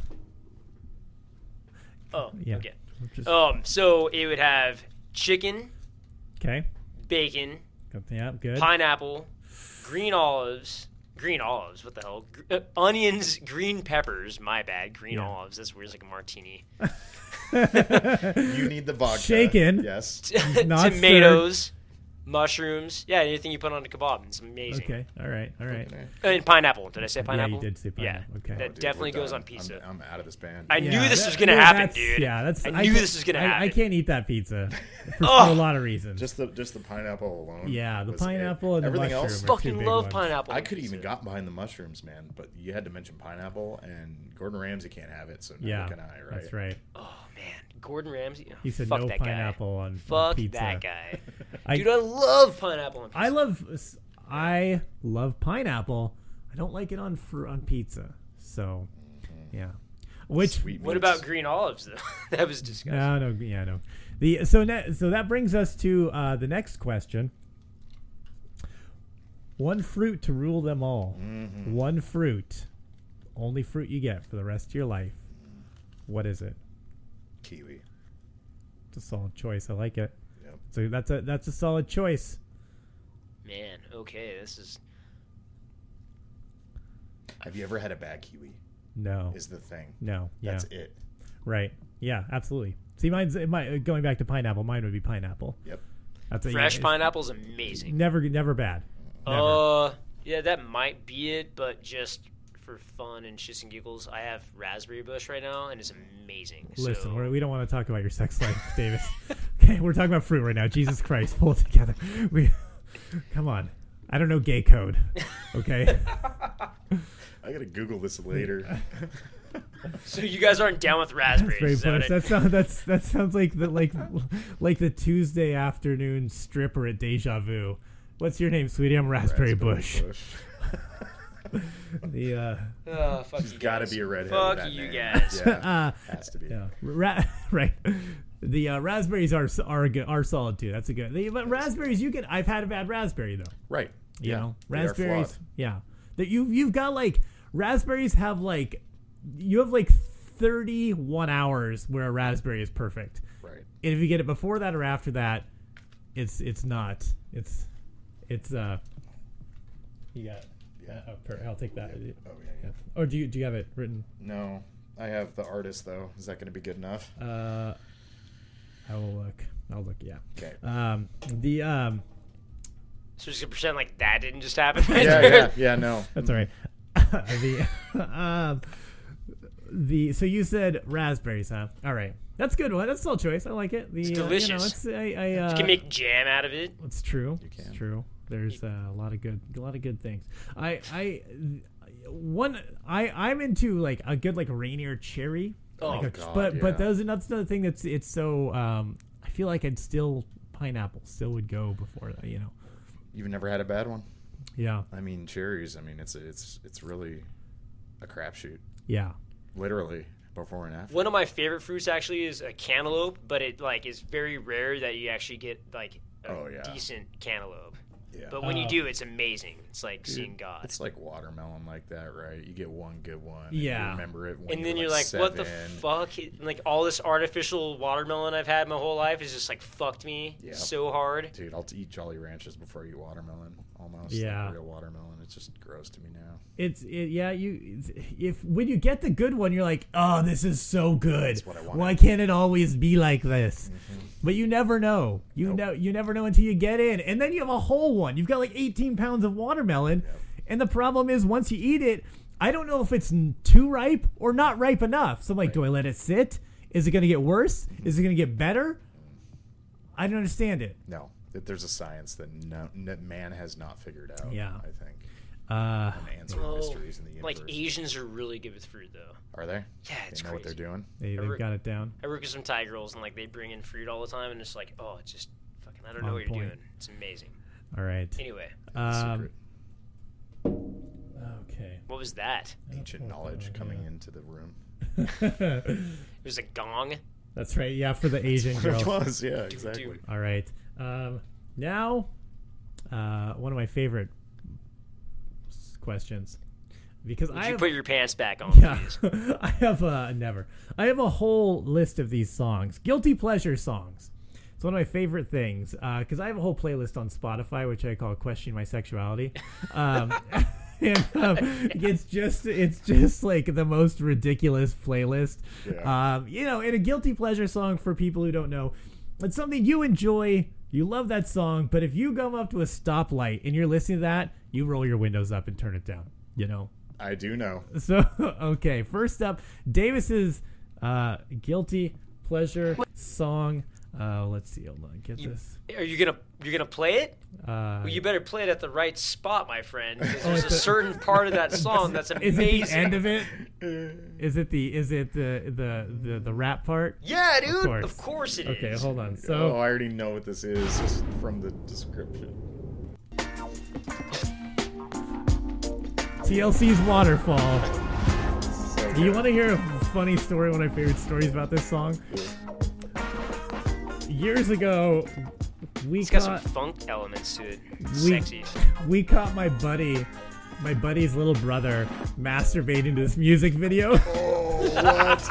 Oh, Yeah. okay. Just- So it would have chicken, Okay. bacon, Yeah, good. pineapple, green olives. What the hell? Onions, green peppers. My bad. Green Yeah. olives. That's weird. It's like a martini. You need the vodka. Shaken. Yes. Not Tomatoes, mushrooms. Yeah, anything you put on a kebab. It's amazing. Okay. All right. Okay. And pineapple. Did I say pineapple? Yeah, you did say pineapple. Okay. That Dude, definitely we're goes done. on pizza. I'm out of this band. I Yeah, knew this that- was gonna yeah, happen, that's- dude. Yeah, that's. I knew this was gonna happen. I can't eat that pizza for Oh. a lot of reasons. just the pineapple alone. Yeah, the was it. pineapple and the everything mushroom else. are two Fucking big love ones. pineapple. I on could even pizza. got behind the mushrooms, man, but you had to mention pineapple, and Gordon Ramsay can't have it, so neither Yeah, can I, right? that's right. Oh man, Gordon Ramsay. Oh, He said fuck no that pineapple guy. on Fuck pizza. that guy. I- Dude, I love pineapple on pizza. I love pineapple. I don't like it on pizza. So, yeah. Which Sweet What meats. about green olives though? That was disgusting. no. So that brings us to the next question. One fruit to rule them all. Mm-hmm. One fruit, only fruit you get for the rest of your life. What is it? Kiwi? It's a solid choice. I like it. Yep. So that's a solid choice. Man, okay, this is. Have you ever had a bad kiwi? No, Is the thing. no, yeah, That's it. right, yeah, absolutely. See, going back to pineapple. Mine would be pineapple. Yep. That's Fresh it's pineapple's amazing. Never bad. Never. Yeah, that might be it, but just for fun and shits and giggles, I have raspberry bush right now, and it's amazing. Listen, so, we don't want to talk about your sex life, Davis. Okay, we're talking about fruit right now. Jesus Christ, pull it together. Come on. I don't know gay code. Okay. I gotta Google this later. so you guys aren't down with raspberries? Very is that what push. That sounds like the Tuesday afternoon stripper at Deja Vu. What's your name, sweetie? I'm Raspberry Bush. The fuck She's you got to guys. be a redhead. Fuck with that you name. guys. Yeah, has to be. yeah, right. The raspberries are solid too. That's a good. But raspberries, I've had a bad raspberry though. Right. You Yeah, know, they are raspberries. flawed. Yeah, that you've got like raspberries have like you have like 31 hours where a raspberry is perfect. Right. And if you get it before that or after that, it's not. It's you got. Yeah. I'll take that. Oh yeah. Or do you have it written? No, I have the artist though. Is that going to be good enough? I will look. I'll look. Yeah. Okay. So just gonna pretend like that didn't just happen. Yeah. No. That's all right. So you said raspberries, huh? All right, that's a good one. That's a solid choice. I like it. It's delicious. You You can make jam out of it. It's true. You can. It's true. There's a lot of good things. I'm into like a good like Rainier cherry. Oh, like God, but yeah. that's another thing it's so I feel like pineapple still would go before that. You know. You've never had a bad one. Yeah. I mean, cherries. I mean, it's really a crapshoot. Yeah. Literally. Before and after. One of my favorite fruits actually is a cantaloupe, but it like is very rare that you actually get like a decent cantaloupe. Yeah. But when you do, it's amazing. It's like seeing God. It's like watermelon like that, right? You get one good one. Yeah. And you remember it when And then you're like, what the 7. fuck? Like, all this artificial watermelon I've had my whole life has just, like, fucked me so hard. Dude, I'll eat Jolly Ranchers before I eat watermelon. Almost. Yeah. Like real watermelon. It's just gross to me now. If when you get the good one, you're like, oh, this is so good. That's what I want. Why can't it always be like this? But you never know. You never know until you get in, and then you have a whole one. You've got like 18 pounds of watermelon, and the problem is once you eat it, I don't know if it's too ripe or not ripe enough. So I'm like, do I let it sit? Is it going to get worse? Is it going to get better? I don't understand it. No, there's a science that man has not figured out. Yeah. I think. An answer to mysteries in the universe. Like, Asians are really good with fruit, though. Are they? Yeah, it's they know crazy. what they're doing. They've got it down. I work with some Thai girls, and like they bring in fruit all the time, and it's like, oh, it's just fucking, I don't know what you're doing. It's amazing. All right. Anyway. Okay. What was that? Ancient knowledge coming into the room. It was a gong. That's right. Yeah, for the Asian girl. It was. Yeah, exactly. Dude. All right. Now, one of my favorite questions, because Would you put your pants back on, please? I have never. I have a whole list of these songs, guilty pleasure songs. It's one of my favorite things because I have a whole playlist on Spotify which I call "Questioning My Sexuality." And it's just like the most ridiculous playlist. Yeah. And a guilty pleasure song for people who don't know, it's something you enjoy. You love that song, but if you come up to a stoplight and you're listening to that, you roll your windows up and turn it down. I do know. So, okay. First up, Davis's guilty pleasure song. Let's see. Hold on. Get this. Are you gonna play it? Well, you better play it at the right spot, my friend. Because there's a certain part of that song that's amazing. Is it the end of it? Is it the rap part? Yeah, dude. Of course it is. Okay, hold on. So I already know what this is just from the description. TLC's Waterfall. So Do you want to hear a funny story? One of my favorite stories about this song. Years ago, it's got some funk elements to it. It's sexy. We caught my buddy's little brother masturbating to this music video. Oh, what?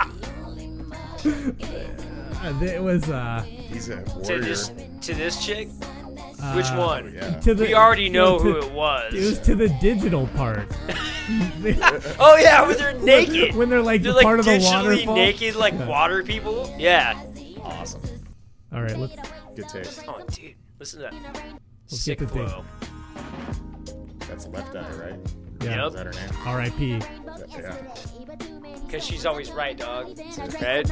It was He's a warrior. To this chick? Which one? Yeah. We already know who it was. It was to the digital part. Oh yeah, when they're naked. When they're like they're part of the digitally waterfall. naked, like water people. Yeah. Awesome. All right, let's. Good taste. Oh, dude, listen to that. Let's Sick get the thing. flow. That's Left Eye, right? Yeah. Is that her name? R.I.P. Yeah. Because she's always right, dog. Right?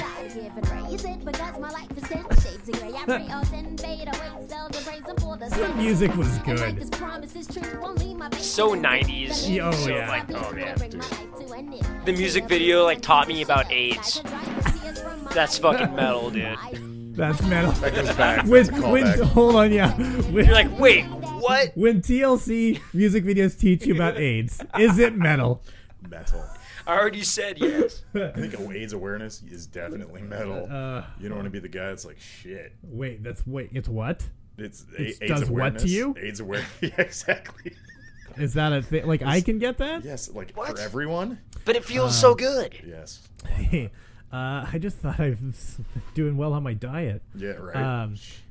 The music was good. So 90s. Oh, so, yeah. Like, oh, man, dude. The music video, like, taught me about AIDS. That's fucking metal, dude. That's metal. That goes back. Hold on, yeah. You're like, wait, what? When TLC music videos teach you about AIDS, is it metal? Metal. I already said yes. I think AIDS awareness is definitely metal. You don't want to be the guy that's like, shit. It's what? It's AIDS awareness. What to you? AIDS awareness. Yeah, exactly. Is that a thing? Like, I can get that? Yes, like What? for everyone. But it feels so good. Yes. Hey, I just thought I was doing well on my diet. Yeah, right.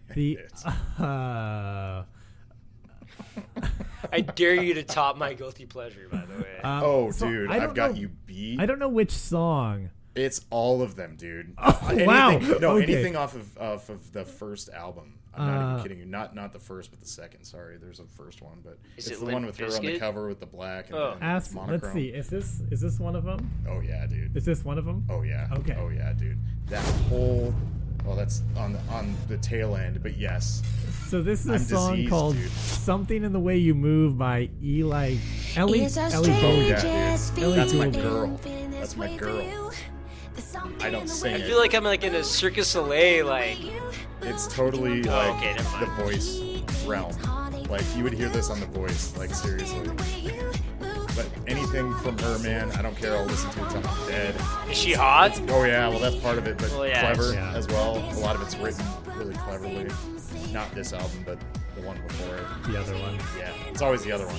I dare you to top my guilty pleasure, by the way. Dude, I've got you beat. I don't know which song. It's all of them, dude. Wow. Anything off of the first album. I'm not even kidding you. Not the first, but the second. Sorry, there's a first one, but Is it's it the Limp one with her on the Bizkit? cover with the black and Let's monochrome. see. Is this one of them? Oh yeah, dude. Is this one of them? Oh yeah. Okay. Oh yeah, dude. That whole. Well, that's on the tail end, but yes. So this is a I'm song diseased, called dude. "Something in the Way You Move" by Ellie Bowden. Yeah, dude. That's my Gould. girl. That's my girl. I don't sing I it. feel like I'm like in a Circus Soleil, like. It's totally like okay, never the mind. Voice realm. Like you would hear this on the Voice, like seriously. But anything anything from her, man, I don't care. I'll listen to it till I'm dead. Is she hot? Oh yeah, well that's part of it, but Well, yeah, clever yeah. as well. A lot of it's written really cleverly. Not this album, but the one before it. The other one. Yeah, it's always the other one.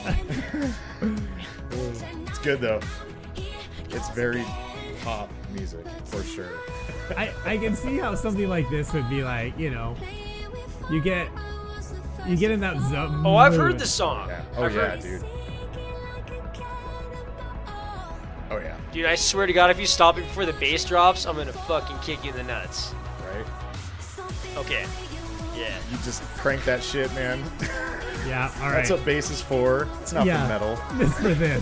It's good though. It's very pop music for sure. I can see how something like this would be like, you get in that zone. Oh, I've heard the song. Yeah. Oh I've yeah, heard- dude. Oh yeah. Dude, I swear to God, if you stop it before the bass drops, I'm gonna fucking kick you in the nuts. Right. Okay. Yeah. You just crank that shit, man. Yeah, all right. That's what bass is for. It's not Yeah. for metal. It's for this.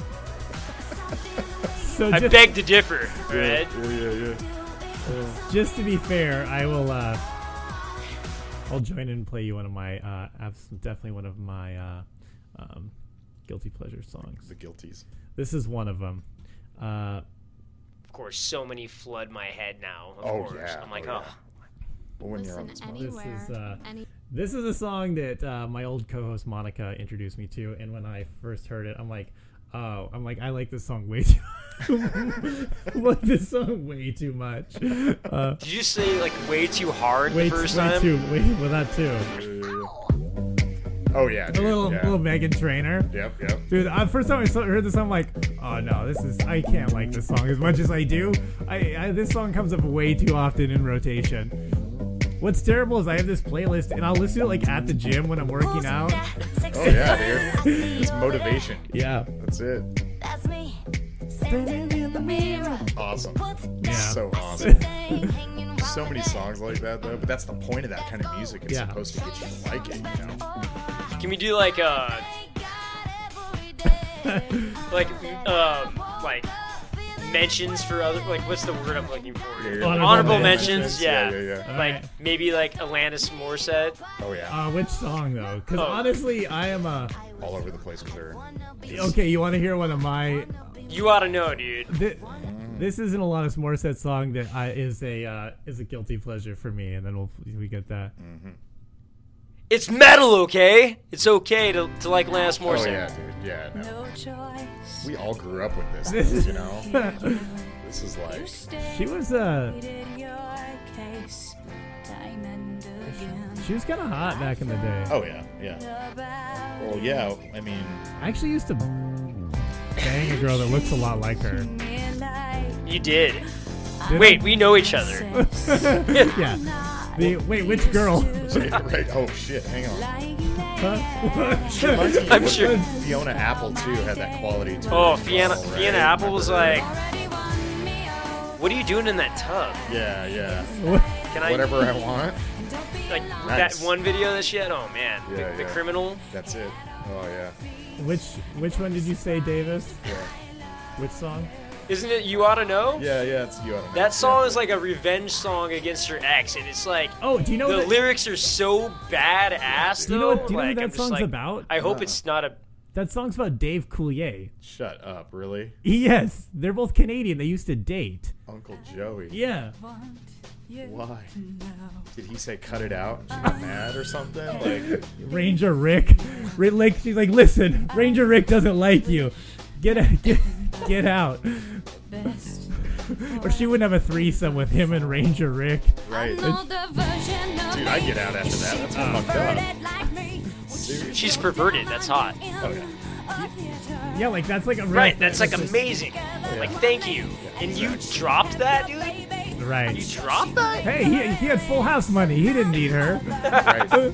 So I just, beg to differ, right? Yeah. just to be fair, I will. I'll join in and play you one of my. Definitely one of my guilty pleasure songs. The Guilties. This is one of them. Of course, so many flood my head now. Of Oh, course. yeah. I'm like, Oh, oh. yeah. Well, when you're on this one. This is a song that my old co-host Monica introduced me to, and when I first heard it, I'm like, I like this song way too. I like this song way too much. Did you say like way too hard the first time? Well, that too. Oh yeah, dude. A little yeah. Megan Trainor. Yep. Dude, first time I heard this, I'm like, oh no, I can't like this song as much as I do. This song comes up way too often in rotation. What's terrible is I have this playlist and I'll listen to it like at the gym when I'm working out. Oh yeah, dude. It's motivation. Yeah. That's it. Awesome. Yeah. So awesome. So many songs like that though, but that's the point of that kind of music. It's Yeah. supposed to get you to like it, you know. Can we do like mentions for other, like, what's the word I'm looking for? Yeah. Honorable mentions, yeah. Yeah. All Like right. maybe like Alanis Morissette. Oh yeah. Which song though? Because honestly, I am a. All over the place with her. Okay, you want to hear one of my? You ought to know, dude. This isn't a Alanis Morissette song that is a guilty pleasure for me, and then we get that. It's metal, okay? It's okay to like Alanis Oh Morissette. yeah, dude. Yeah. No. We all grew up with this, This is- you know. This is like. She was She was kind of hot back in the day. Oh yeah. Well, yeah. I mean. I actually used to bang a girl that looks a lot like her. You did. Did Wait, I? we know each other. Yeah. Wait, which girl? Right. Oh shit. Hang on. Huh? I'm sure. Fiona Apple too had that quality to Oh, her as Fiona well, right? Fiona Apple was Remember like, her? "What are you doing in that tub?" Yeah. Can I Whatever I want. like Nice. that one video that she had? Oh man, Yeah, the yeah. criminal. That's it. Oh yeah. Which one did you say, Davis? Yeah. Which song? Isn't it You Ought to Know? Yeah. It's you. That song is like a revenge song against her ex, and it's like, Oh, do you know the that? lyrics are so badass. Do you know though. what- do you know what like, that I'm just song's like, about? I hope it's not a. That song's about Dave Coulier. Shut up. Really? Yes, they're both Canadian. They used to date. Uncle Joey. Yeah. Why? Did he say cut it out? She got mad or something? Like. Ranger Rick. Like she's like, listen, Ranger Rick doesn't like you. Get out. Or she wouldn't have a threesome with him and Ranger Rick. Right. Dude, I get out after that. That's fucked up. Seriously? She's perverted. That's hot. Oh, yeah. Yeah, like that's like a real Right. That's like amazing. Like, thank you. And you dropped that, dude. right. You dropped that. Hey, he had Full House money. He didn't need her. Right.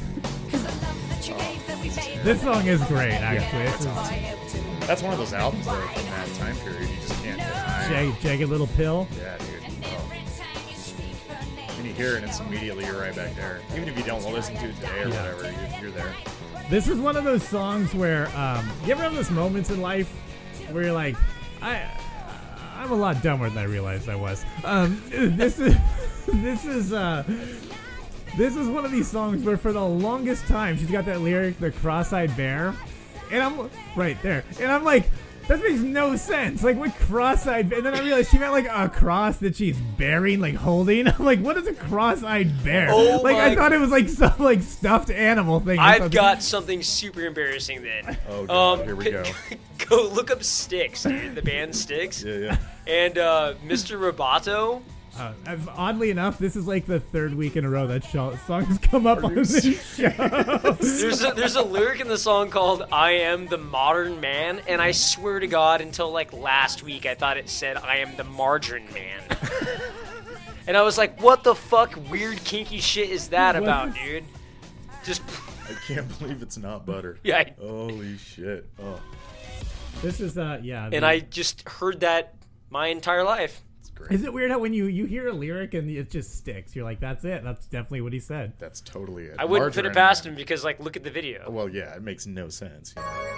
This song is great, actually. That's awesome. That's one of those albums though from that time period. You just can't deny. Jagged Little Pill. Yeah, dude. Oh. When you hear it, it's immediately you're right back there. Even if you don't listen to it today or whatever, you're there. This is one of those songs where you ever have those moments in life where you're like, I'm a lot dumber than I realized I was. This is one of these songs where for the longest time she's got that lyric, the cross-eyed bear, and I'm right there, and I'm like, that makes no sense. Like, what cross-eyed? And then I realized she meant like a cross that she's bearing, like holding. I'm like, what is a cross-eyed bear? Oh like, my I thought it was like some like stuffed animal thing. or I've something. got something super embarrassing then. Oh, God, here we go. Go look up Styx, dude. The band Styx. Yeah. And Mr. Roboto. Oddly enough, this is like the third week in a row that song has come up on this show. There's a lyric in the song called "I am the modern man," and I swear to God, until like last week, I thought it said "I am the margarine man." And I was like, "What the fuck? Weird kinky shit is that about, dude?" Just. I can't believe it's not butter. Yeah. Holy shit. Oh. This is yeah. And I just heard that my entire life. Great. Is it weird how when you hear a lyric and it just sticks? You're like, that's it. That's definitely what he said. That's totally it. I wouldn't put it past him because, like, look at the video. Well, yeah, it makes no sense.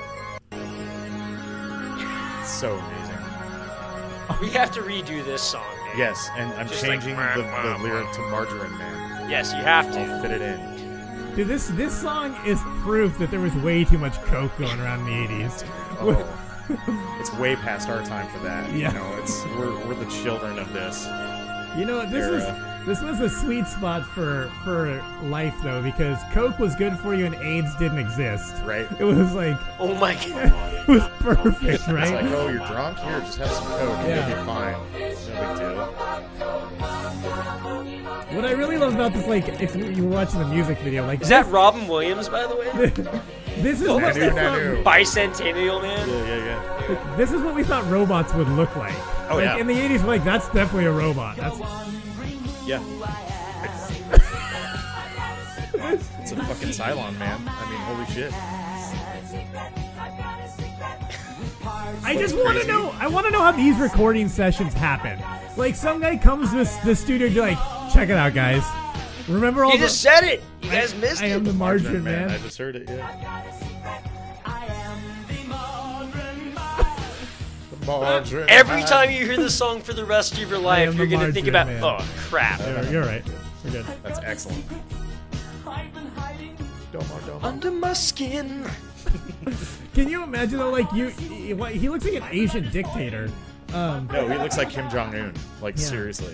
It's so amazing. We have to redo this song, dude. Yes, and I'm just changing the lyric to Margarine Man. Yes, you have to. I'll fit it in. Dude, this song is proof that there was way too much coke going around in the 80s. Oh. It's way past our time for that. Yeah. You know, we're the children of this. You know, this was a sweet spot for life though, because coke was good for you and AIDS didn't exist. Right. It was like, oh my God, it was perfect, right? It's like, oh, you're drunk? Here, just have some coke and Yeah. you'll be fine. No big deal. What I really love about this, like, if you were watching the music video, like, is that Robin Williams, by the way? This is what we thought, Bicentennial Man. Yeah. This is what we thought robots would look like. Oh, like, yeah. in the 80s, we're like, that's definitely a robot. That's Yeah. It's a fucking Cylon, man. I mean, holy shit. I just want to know. I want to know how these recording sessions happen. Like, some guy comes to the studio and be like, check it out, guys. Remember all You just said it. You guys missed it. I am the margarine man. I just heard it, yeah. Every time you hear this song for the rest of your life, am you're the going to think margarine about, man. oh, crap. You're right. You're good. That's excellent. Under my skin. Can you imagine though? Like he looks like an Asian dictator. No, he looks like Kim Jong-un. Like, Yeah. seriously.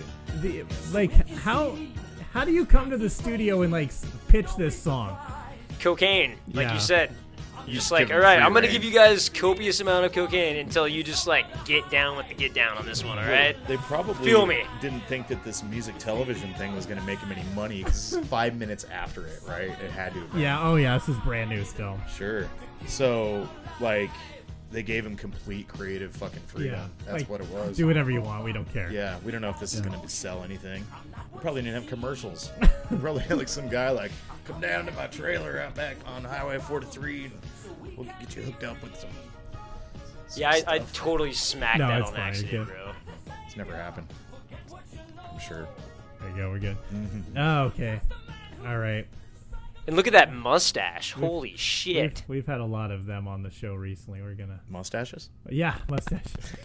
How do you come to the studio and like pitch this song? Cocaine, like Yeah. you said. You Just give like, him all right, free I'm going to reign. give you guys copious amount of cocaine until you just, like, get down with the get down on this one, all right? They probably Feel me. didn't think that this music television thing was going to make him any money because 5 minutes after it, right? It had to. Yeah. Oh yeah. This is brand new still. Sure. So, like, they gave him complete creative fucking freedom. Yeah. That's like, what it was. Do whatever you want. We don't care. Yeah, we don't know if this is going to sell anything. We probably didn't have commercials. We probably had like some guy like, come down to my trailer out back on Highway 43 and we'll get you hooked up with some Yeah, I stuff. totally smacked No, that it's on fine, accident, you're bro. It's never happened. I'm sure. There you go. We're good. Mm-hmm. Oh, okay. All right. And look at that mustache. Holy shit. We've had a lot of them on the show recently. We're gonna. Mustaches? Yeah, mustache.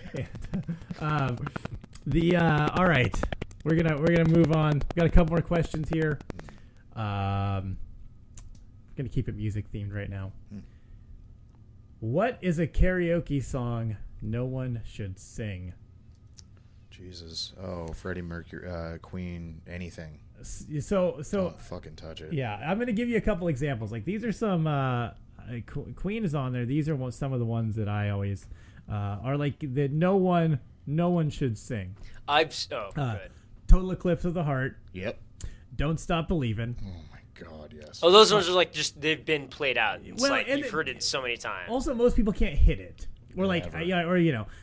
And, all right, we're gonna move on. We've got a couple more questions here. Gonna keep it music themed right now. What is a karaoke song no one should sing? Jesus. Oh, Freddie Mercury, Queen, anything. So Don't fucking touch it. yeah, I'm gonna give you a couple examples. Like these are some. Queen is on there. These are some of the ones that I always are like that. No one should sing. Good. Total Eclipse of the Heart. Yep. Don't Stop Believing. Oh my God, yes. Oh, those ones are like just, they've been played out. It's Well, like, and you've heard it so many times. Also, most people can't hit it, or like, Never. yeah, or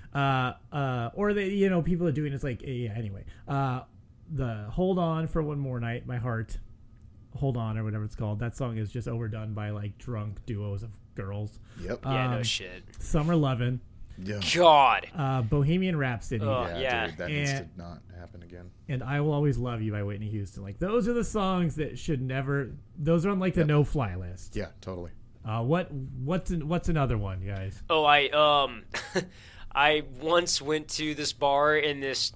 or they, people are doing it's like, yeah. Anyway, the Hold On for One More Night, My Heart, Hold On or whatever it's called. That song is just overdone by like drunk duos of girls. Yep. Yeah, no shit. Summer Lovin', Yeah. God. Bohemian Rhapsody, Yeah. Dude, that needs to And- not happen again. and I Will Always Love You by Whitney Houston. Like those are the songs that should never. Those are on like the no-fly list. Yeah, totally. What's another one, guys? Oh, I once went to this bar and this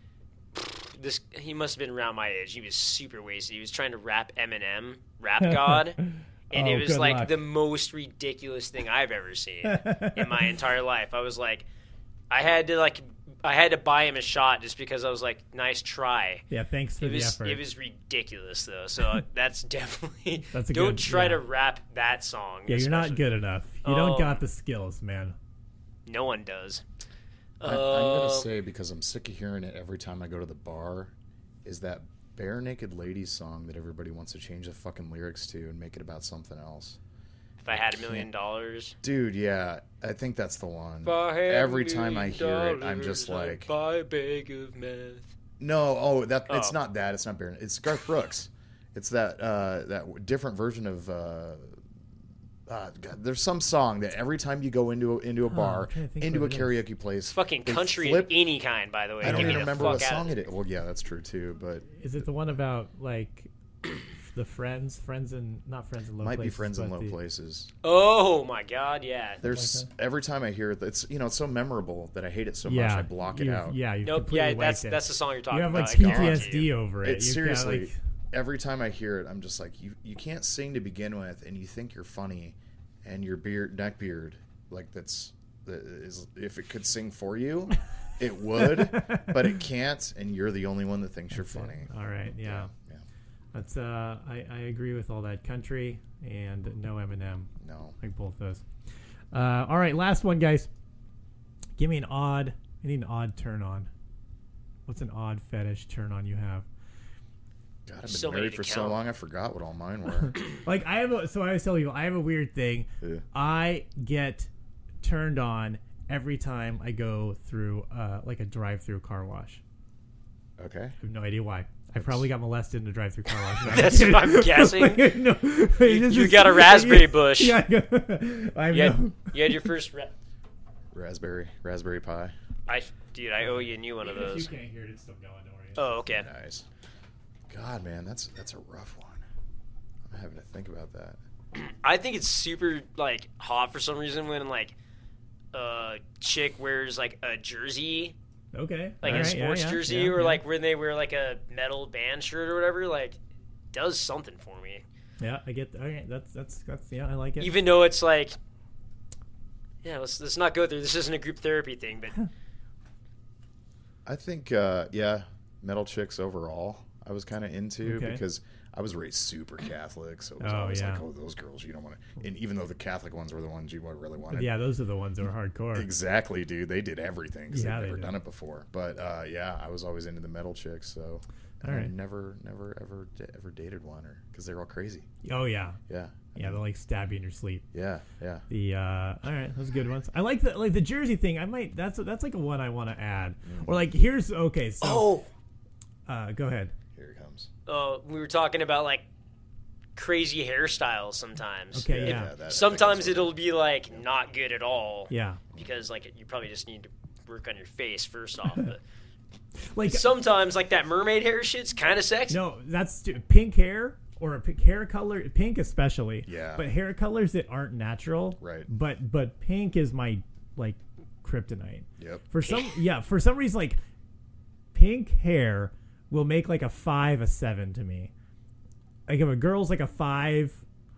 he must have been around my age. He was super wasted. He was trying to rap Eminem, Rap God, and Oh, it was good like luck. the most ridiculous thing I've ever seen in my entire life. I was like, I had to buy him a shot just because I was like, nice try. Yeah, thanks for the effort. It was ridiculous though. So that's definitely That's a don't good- try yeah. to rap that song. Yeah, you're not especially. good enough. You Oh. don't got the skills, man. No one does. I'm gonna say, because I'm sick of hearing it every time I go to the bar, is that Bare Naked Ladies song that everybody wants to change the fucking lyrics to and make it about something else. If I had $1 million, dude, yeah, I think that's the one. Every time I hear it, I'm just like, buy a bag of meth. No, it's not that. It's not Bare. It's Garth Brooks. It's that different version of. God, there's some song that every time you go into a bar, into a karaoke place, it's fucking country of any kind, by the way. I don't even remember what song it is. Well, yeah, that's true too. But is it the one about like the friends in not friends in low places? Might be Friends in Low Places. Oh my God, yeah. There's every time I hear it, it's it's so memorable that I hate it so much I block it out. Yeah, nope. Yeah, that's the song you're talking about. You have like PTSD over it. It's seriously. Every time I hear it, I'm just like, you can't sing to begin with, and you think you're funny, and your neck beard, like if it could sing for you, it would, but it can't, and you're the only one that thinks you're funny. All right, yeah. That's I agree with all that. Country and no Eminem. No, like both those. All right, last one, guys. Give me an odd. I need an odd turn on. What's an odd fetish turn on you have? God, I've been married for so long, I forgot what all mine were. Like I always tell you, I have a weird thing. Yeah. I get turned on every time I go through like a drive-through car wash. Okay. I have no idea why. I probably got molested in a drive-through car wash. That's what I'm guessing. No, you got a raspberry bush. Yeah, you had your first raspberry pie. I owe you a new one of those. If you can't hear it, it's still going. Don't worry. Oh, okay. Nice. God, man, that's a rough one. I'm having to think about that. I think it's super like hot for some reason when like a chick wears like a jersey. Okay. Like a sports jersey, or like when they wear like a metal band shirt or whatever, like does something for me. Yeah, I get. Okay, that's I like it. Even though it's like, yeah, let's not go there. This isn't a group therapy thing, but I think metal chicks overall. I was kind of into because I was raised super Catholic, so it was always like, oh, those girls you don't want to. And even though the Catholic ones were the ones you really wanted. Yeah, those are the ones that were hardcore. Exactly, dude. They did everything because they'd never done it before. But I was always into the metal chicks, so I never ever dated one because they're all crazy. Oh yeah, yeah. Yeah, they'll like stab you in your sleep. Yeah. The all right, those are good ones. I like the jersey thing. I might that's like a one I want to add. Or like here's so go ahead. Here it comes. We were talking about like crazy hairstyles sometimes. Okay, yeah. Sometimes it'll be like not good at all. Yeah. Because like you probably just need to work on your face first off. But like sometimes like that mermaid hair shit's kind of sexy. No, that's pink hair or a hair color, pink especially. Yeah. But hair colors that aren't natural. Right. But pink is my like kryptonite. Yep. For some reason like pink hair will make like a 5 a 7 to me. Like if a girl's like a 5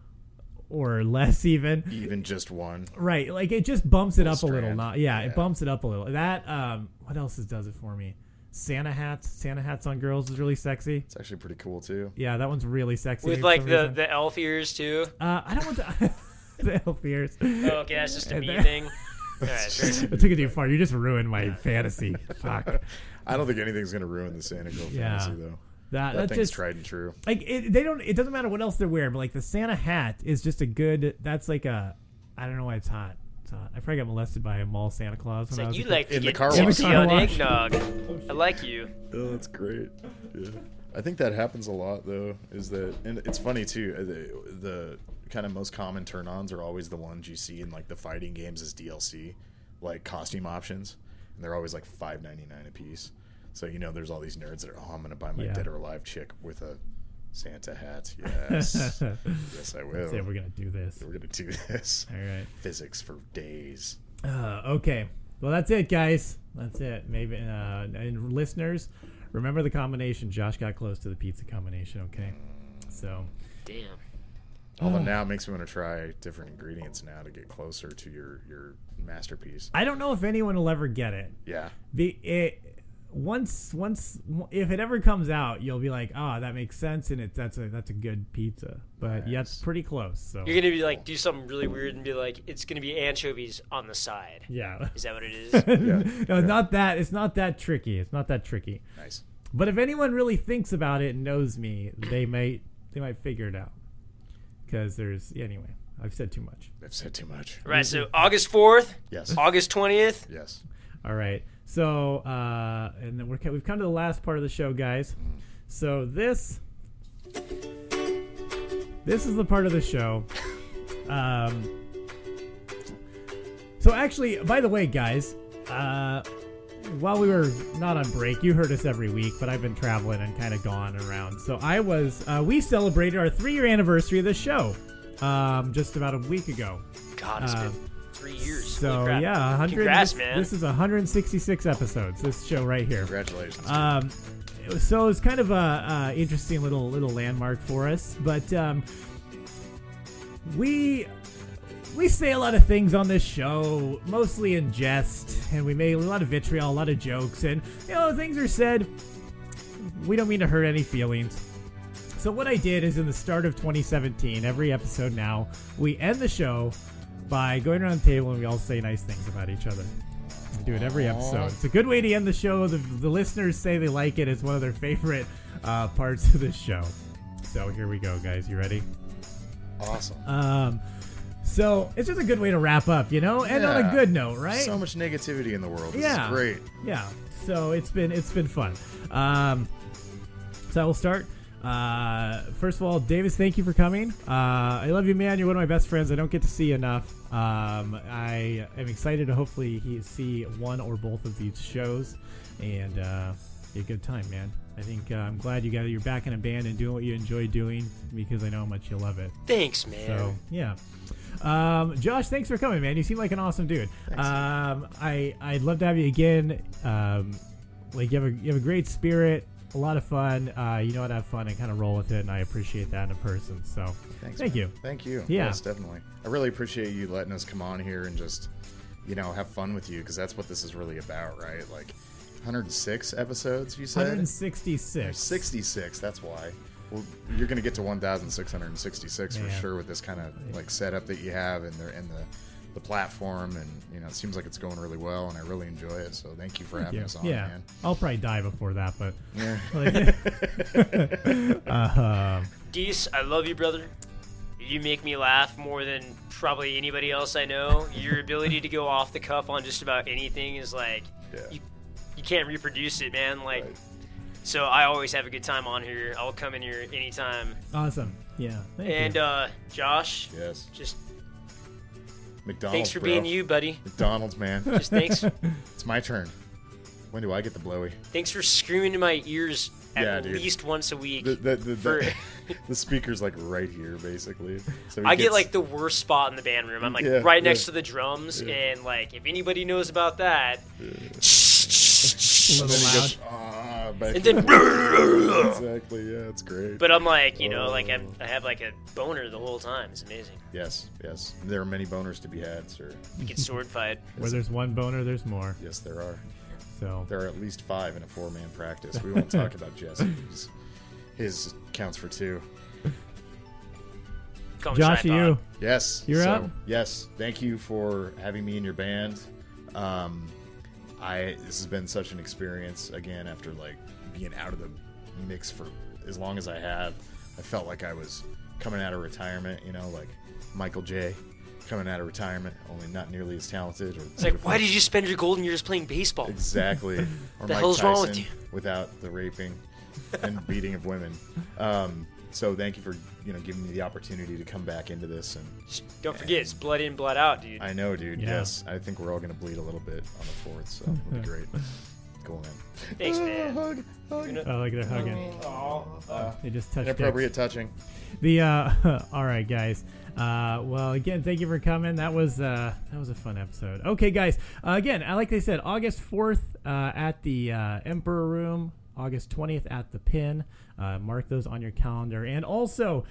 or less even just one. Right. Like it just bumps it up a little. It bumps it up a little. That what else does it for me? Santa hats on girls is really sexy. It's actually pretty cool too. Yeah, that one's really sexy. With like the elf ears too. I don't want the elf ears. Oh, okay, that's just a me thing. All right, I took it too far. You just ruined my fantasy. Fuck. I don't think anything's gonna ruin the Santa girl fantasy though. That's thing's just tried and true. Like it doesn't matter what else they're wearing, but like the Santa hat is just a good. That's like a. I don't know why it's hot. It's hot. I probably got molested by a mall Santa Claus. It's when like I was you like to in get the car tipsy on wash. eggnog. I like you. Oh, that's great. Yeah, I think that happens a lot though. And it's funny too. The kind of most common turn-ons are always the ones you see in like the fighting games as DLC, like costume options, and they're always like $5.99 a piece. So there's all these nerds that are, I'm gonna buy my dead or alive chick with a Santa hat. Yes, yes, I will. We're gonna do this. We're gonna do this. All right. Physics for days. Okay. Well, that's it, guys. That's it. Maybe and listeners, remember the combination. Josh got close to the pizza combination. Okay. So. Damn. Although now it makes me want to try different ingredients now to get closer to your masterpiece. I don't know if anyone will ever get it. Yeah. once if it ever comes out, you'll be like, that makes sense, and that's a good pizza. But yeah, it's pretty close. So you're gonna be like, do something really weird and be like, it's gonna be anchovies on the side. Yeah. Is that what it is? No, not that. It's not that tricky. It's not that tricky. Nice. But if anyone really thinks about it and knows me, they might figure it out. Because anyway, I've said too much. Right. So August 4th. Yes. August 20th. Yes. All right. So and then we've come to the last part of the show, guys. So this is the part of the show. So actually, by the way, guys, while we were not on break, you heard us every week, but I've been traveling and kind of gone around. So we celebrated our 3-year anniversary of the show just about a week ago. God, it's been 3 years. So yeah, 100. Congrats, man. This is 166 episodes. This show right here. Congratulations. So it's kind of a interesting little landmark for us, but we say a lot of things on this show, mostly in jest, and we make a lot of vitriol, a lot of jokes, and things are said. We don't mean to hurt any feelings. So what I did is in the start of 2017, every episode now, we end the show by going around the table and we all say nice things about each other. We do it every episode. It's a good way to end the show. The listeners say they like it. It's one of their favorite parts of the show. So here we go, guys. You ready? Awesome. So it's just a good way to wrap up, and on a good note, right? So much negativity in the world. This is great. Yeah. So it's been fun. So I will start. First of all, Davis, thank you for coming. I love you, man. You're one of my best friends. I don't get to see you enough. I am excited to hopefully see one or both of these shows and be a good time, man. I think I'm glad you're back in a band and doing what you enjoy doing because I know how much you love it. Thanks, man. So yeah. Josh, thanks for coming, man. You seem like an awesome dude. I'd love to have you again. You have a great spirit. A lot of fun. You know how to have fun and kind of roll with it, and I appreciate that in a person. So, thank you. Thank you. Yeah. Yes, definitely. I really appreciate you letting us come on here and just, have fun with you because that's what this is really about, right? Like 106 episodes, you said? 166. 66, that's why. Well, you're going to get to 1,666 for sure with this kind of setup that you have and the platform, and it seems like it's going really well, and I really enjoy it. So thank you for having us on, man. I'll probably die before that, but Dees, I love you, brother. You make me laugh more than probably anybody else I know. Your ability to go off the cuff on just about anything is you can't reproduce it, man. So I always have a good time on here. I'll come in here anytime. Awesome. Yeah. Thank you. Josh. Yes. Just McDonald's. Thanks for being you, buddy. McDonald's, man. Just thanks. It's my turn. When do I get the blowy? Thanks for screaming in my ears at least once a week. The speaker's right here, basically. So I get the worst spot in the band room. I'm right next to the drums, and if anybody knows about that, and then exactly, yeah, it's great. But I'm I have a boner the whole time. It's amazing. Yes. There are many boners to be had, sir. We get sword fight. Where there's one boner, there's more. Yes, there are. So there are at least 5 in a 4-man practice. We won't talk about Jesse. His counts for 2. Josh, you? Yes. You're up? Yes. Thank you for having me in your band. This has been such an experience, again, after being out of the mix for as long as I have. I felt like I was coming out of retirement, like Michael J. coming out of retirement, only not nearly as talented. It's why did you spend your golden years playing baseball? Exactly. Or the Mike hell's Tyson wrong with you? Without the raping and beating of women. So thank you for giving me the opportunity to come back into this. And don't forget, it's blood in, blood out, dude. I know, dude. Yeah. Yes, I think we're all going to bleed a little bit on the 4th, so it'll be great. Cool, man. Thanks, man. Hug. Oh, like they're hugging. They just touched inappropriate touching. All right, guys. Well, again, thank you for coming. That was a fun episode. Okay, guys. Again, like I said, August 4th at the Emperor Room. August 20th at the Pin. Mark those on your calendar. And also,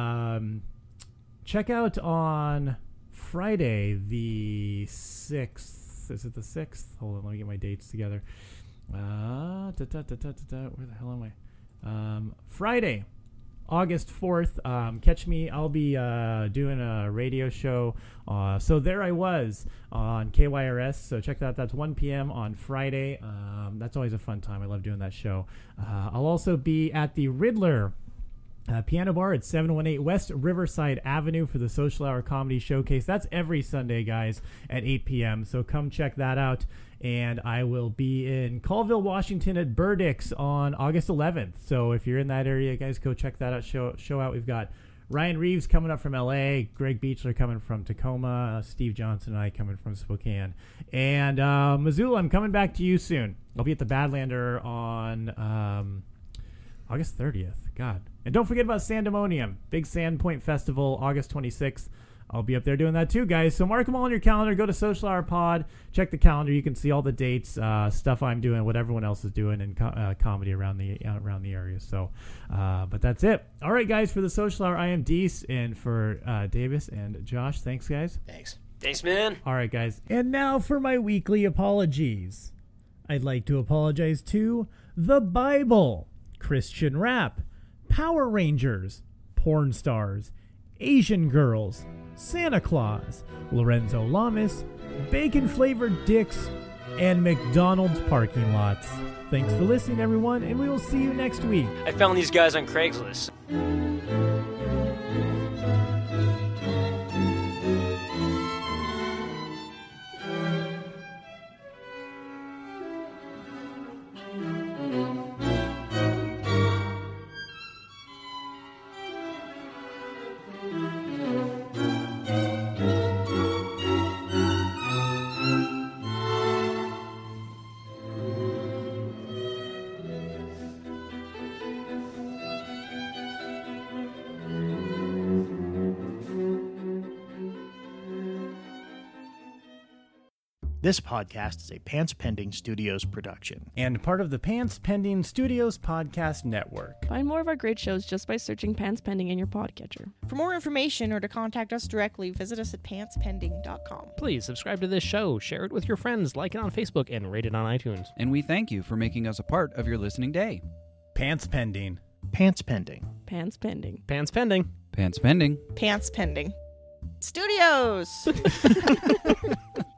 check out on Friday the 6th. Is it the 6th? Hold on, let me get my dates together. Where the hell am I? Friday, August 4th. Catch me. I'll be doing a radio show. So there I was on KYRS. So check that out. That's 1 p.m. on Friday. That's always a fun time. I love doing that show. I'll also be at the Riddler Piano Bar at 718 West Riverside Avenue for the Social Hour Comedy Showcase. That's every Sunday, guys, at 8 p.m. So come check that out. And I will be in Colville, Washington at Burdick's on August 11th. So if you're in that area, guys, go check that out. Show out. We've got Ryan Reeves coming up from L.A., Greg Beechler coming from Tacoma, Steve Johnson and I coming from Spokane. And Missoula, I'm coming back to you soon. I'll be at the Badlander on August 30th. God. And don't forget about Sandemonium, Big Sandpoint Festival, August 26th. I'll be up there doing that too, guys. So mark them all on your calendar. Go to Social Hour Pod. Check the calendar. You can see all the dates, stuff I'm doing, what everyone else is doing, and comedy around the area. So, but that's it. All right, guys. For the Social Hour, I am Deese, and for Davis and Josh, thanks, guys. Thanks, man. All right, guys. And now for my weekly apologies. I'd like to apologize to the Bible, Christian rap, Power Rangers, porn stars, Asian girls, Santa Claus, Lorenzo Lamas, bacon-flavored dicks, and McDonald's parking lots. Thanks for listening, everyone, and we will see you next week. I found these guys on Craigslist. This podcast is a Pants Pending Studios production. And part of the Pants Pending Studios Podcast Network. Find more of our great shows just by searching Pants Pending in your podcatcher. For more information or to contact us directly, visit us at pantspending.com. Please subscribe to this show, share it with your friends, like it on Facebook, and rate it on iTunes. And we thank you for making us a part of your listening day. Pants Pending. Pants Pending. Pants Pending. Pants Pending. Pants Pending. Pants Pending. Studios!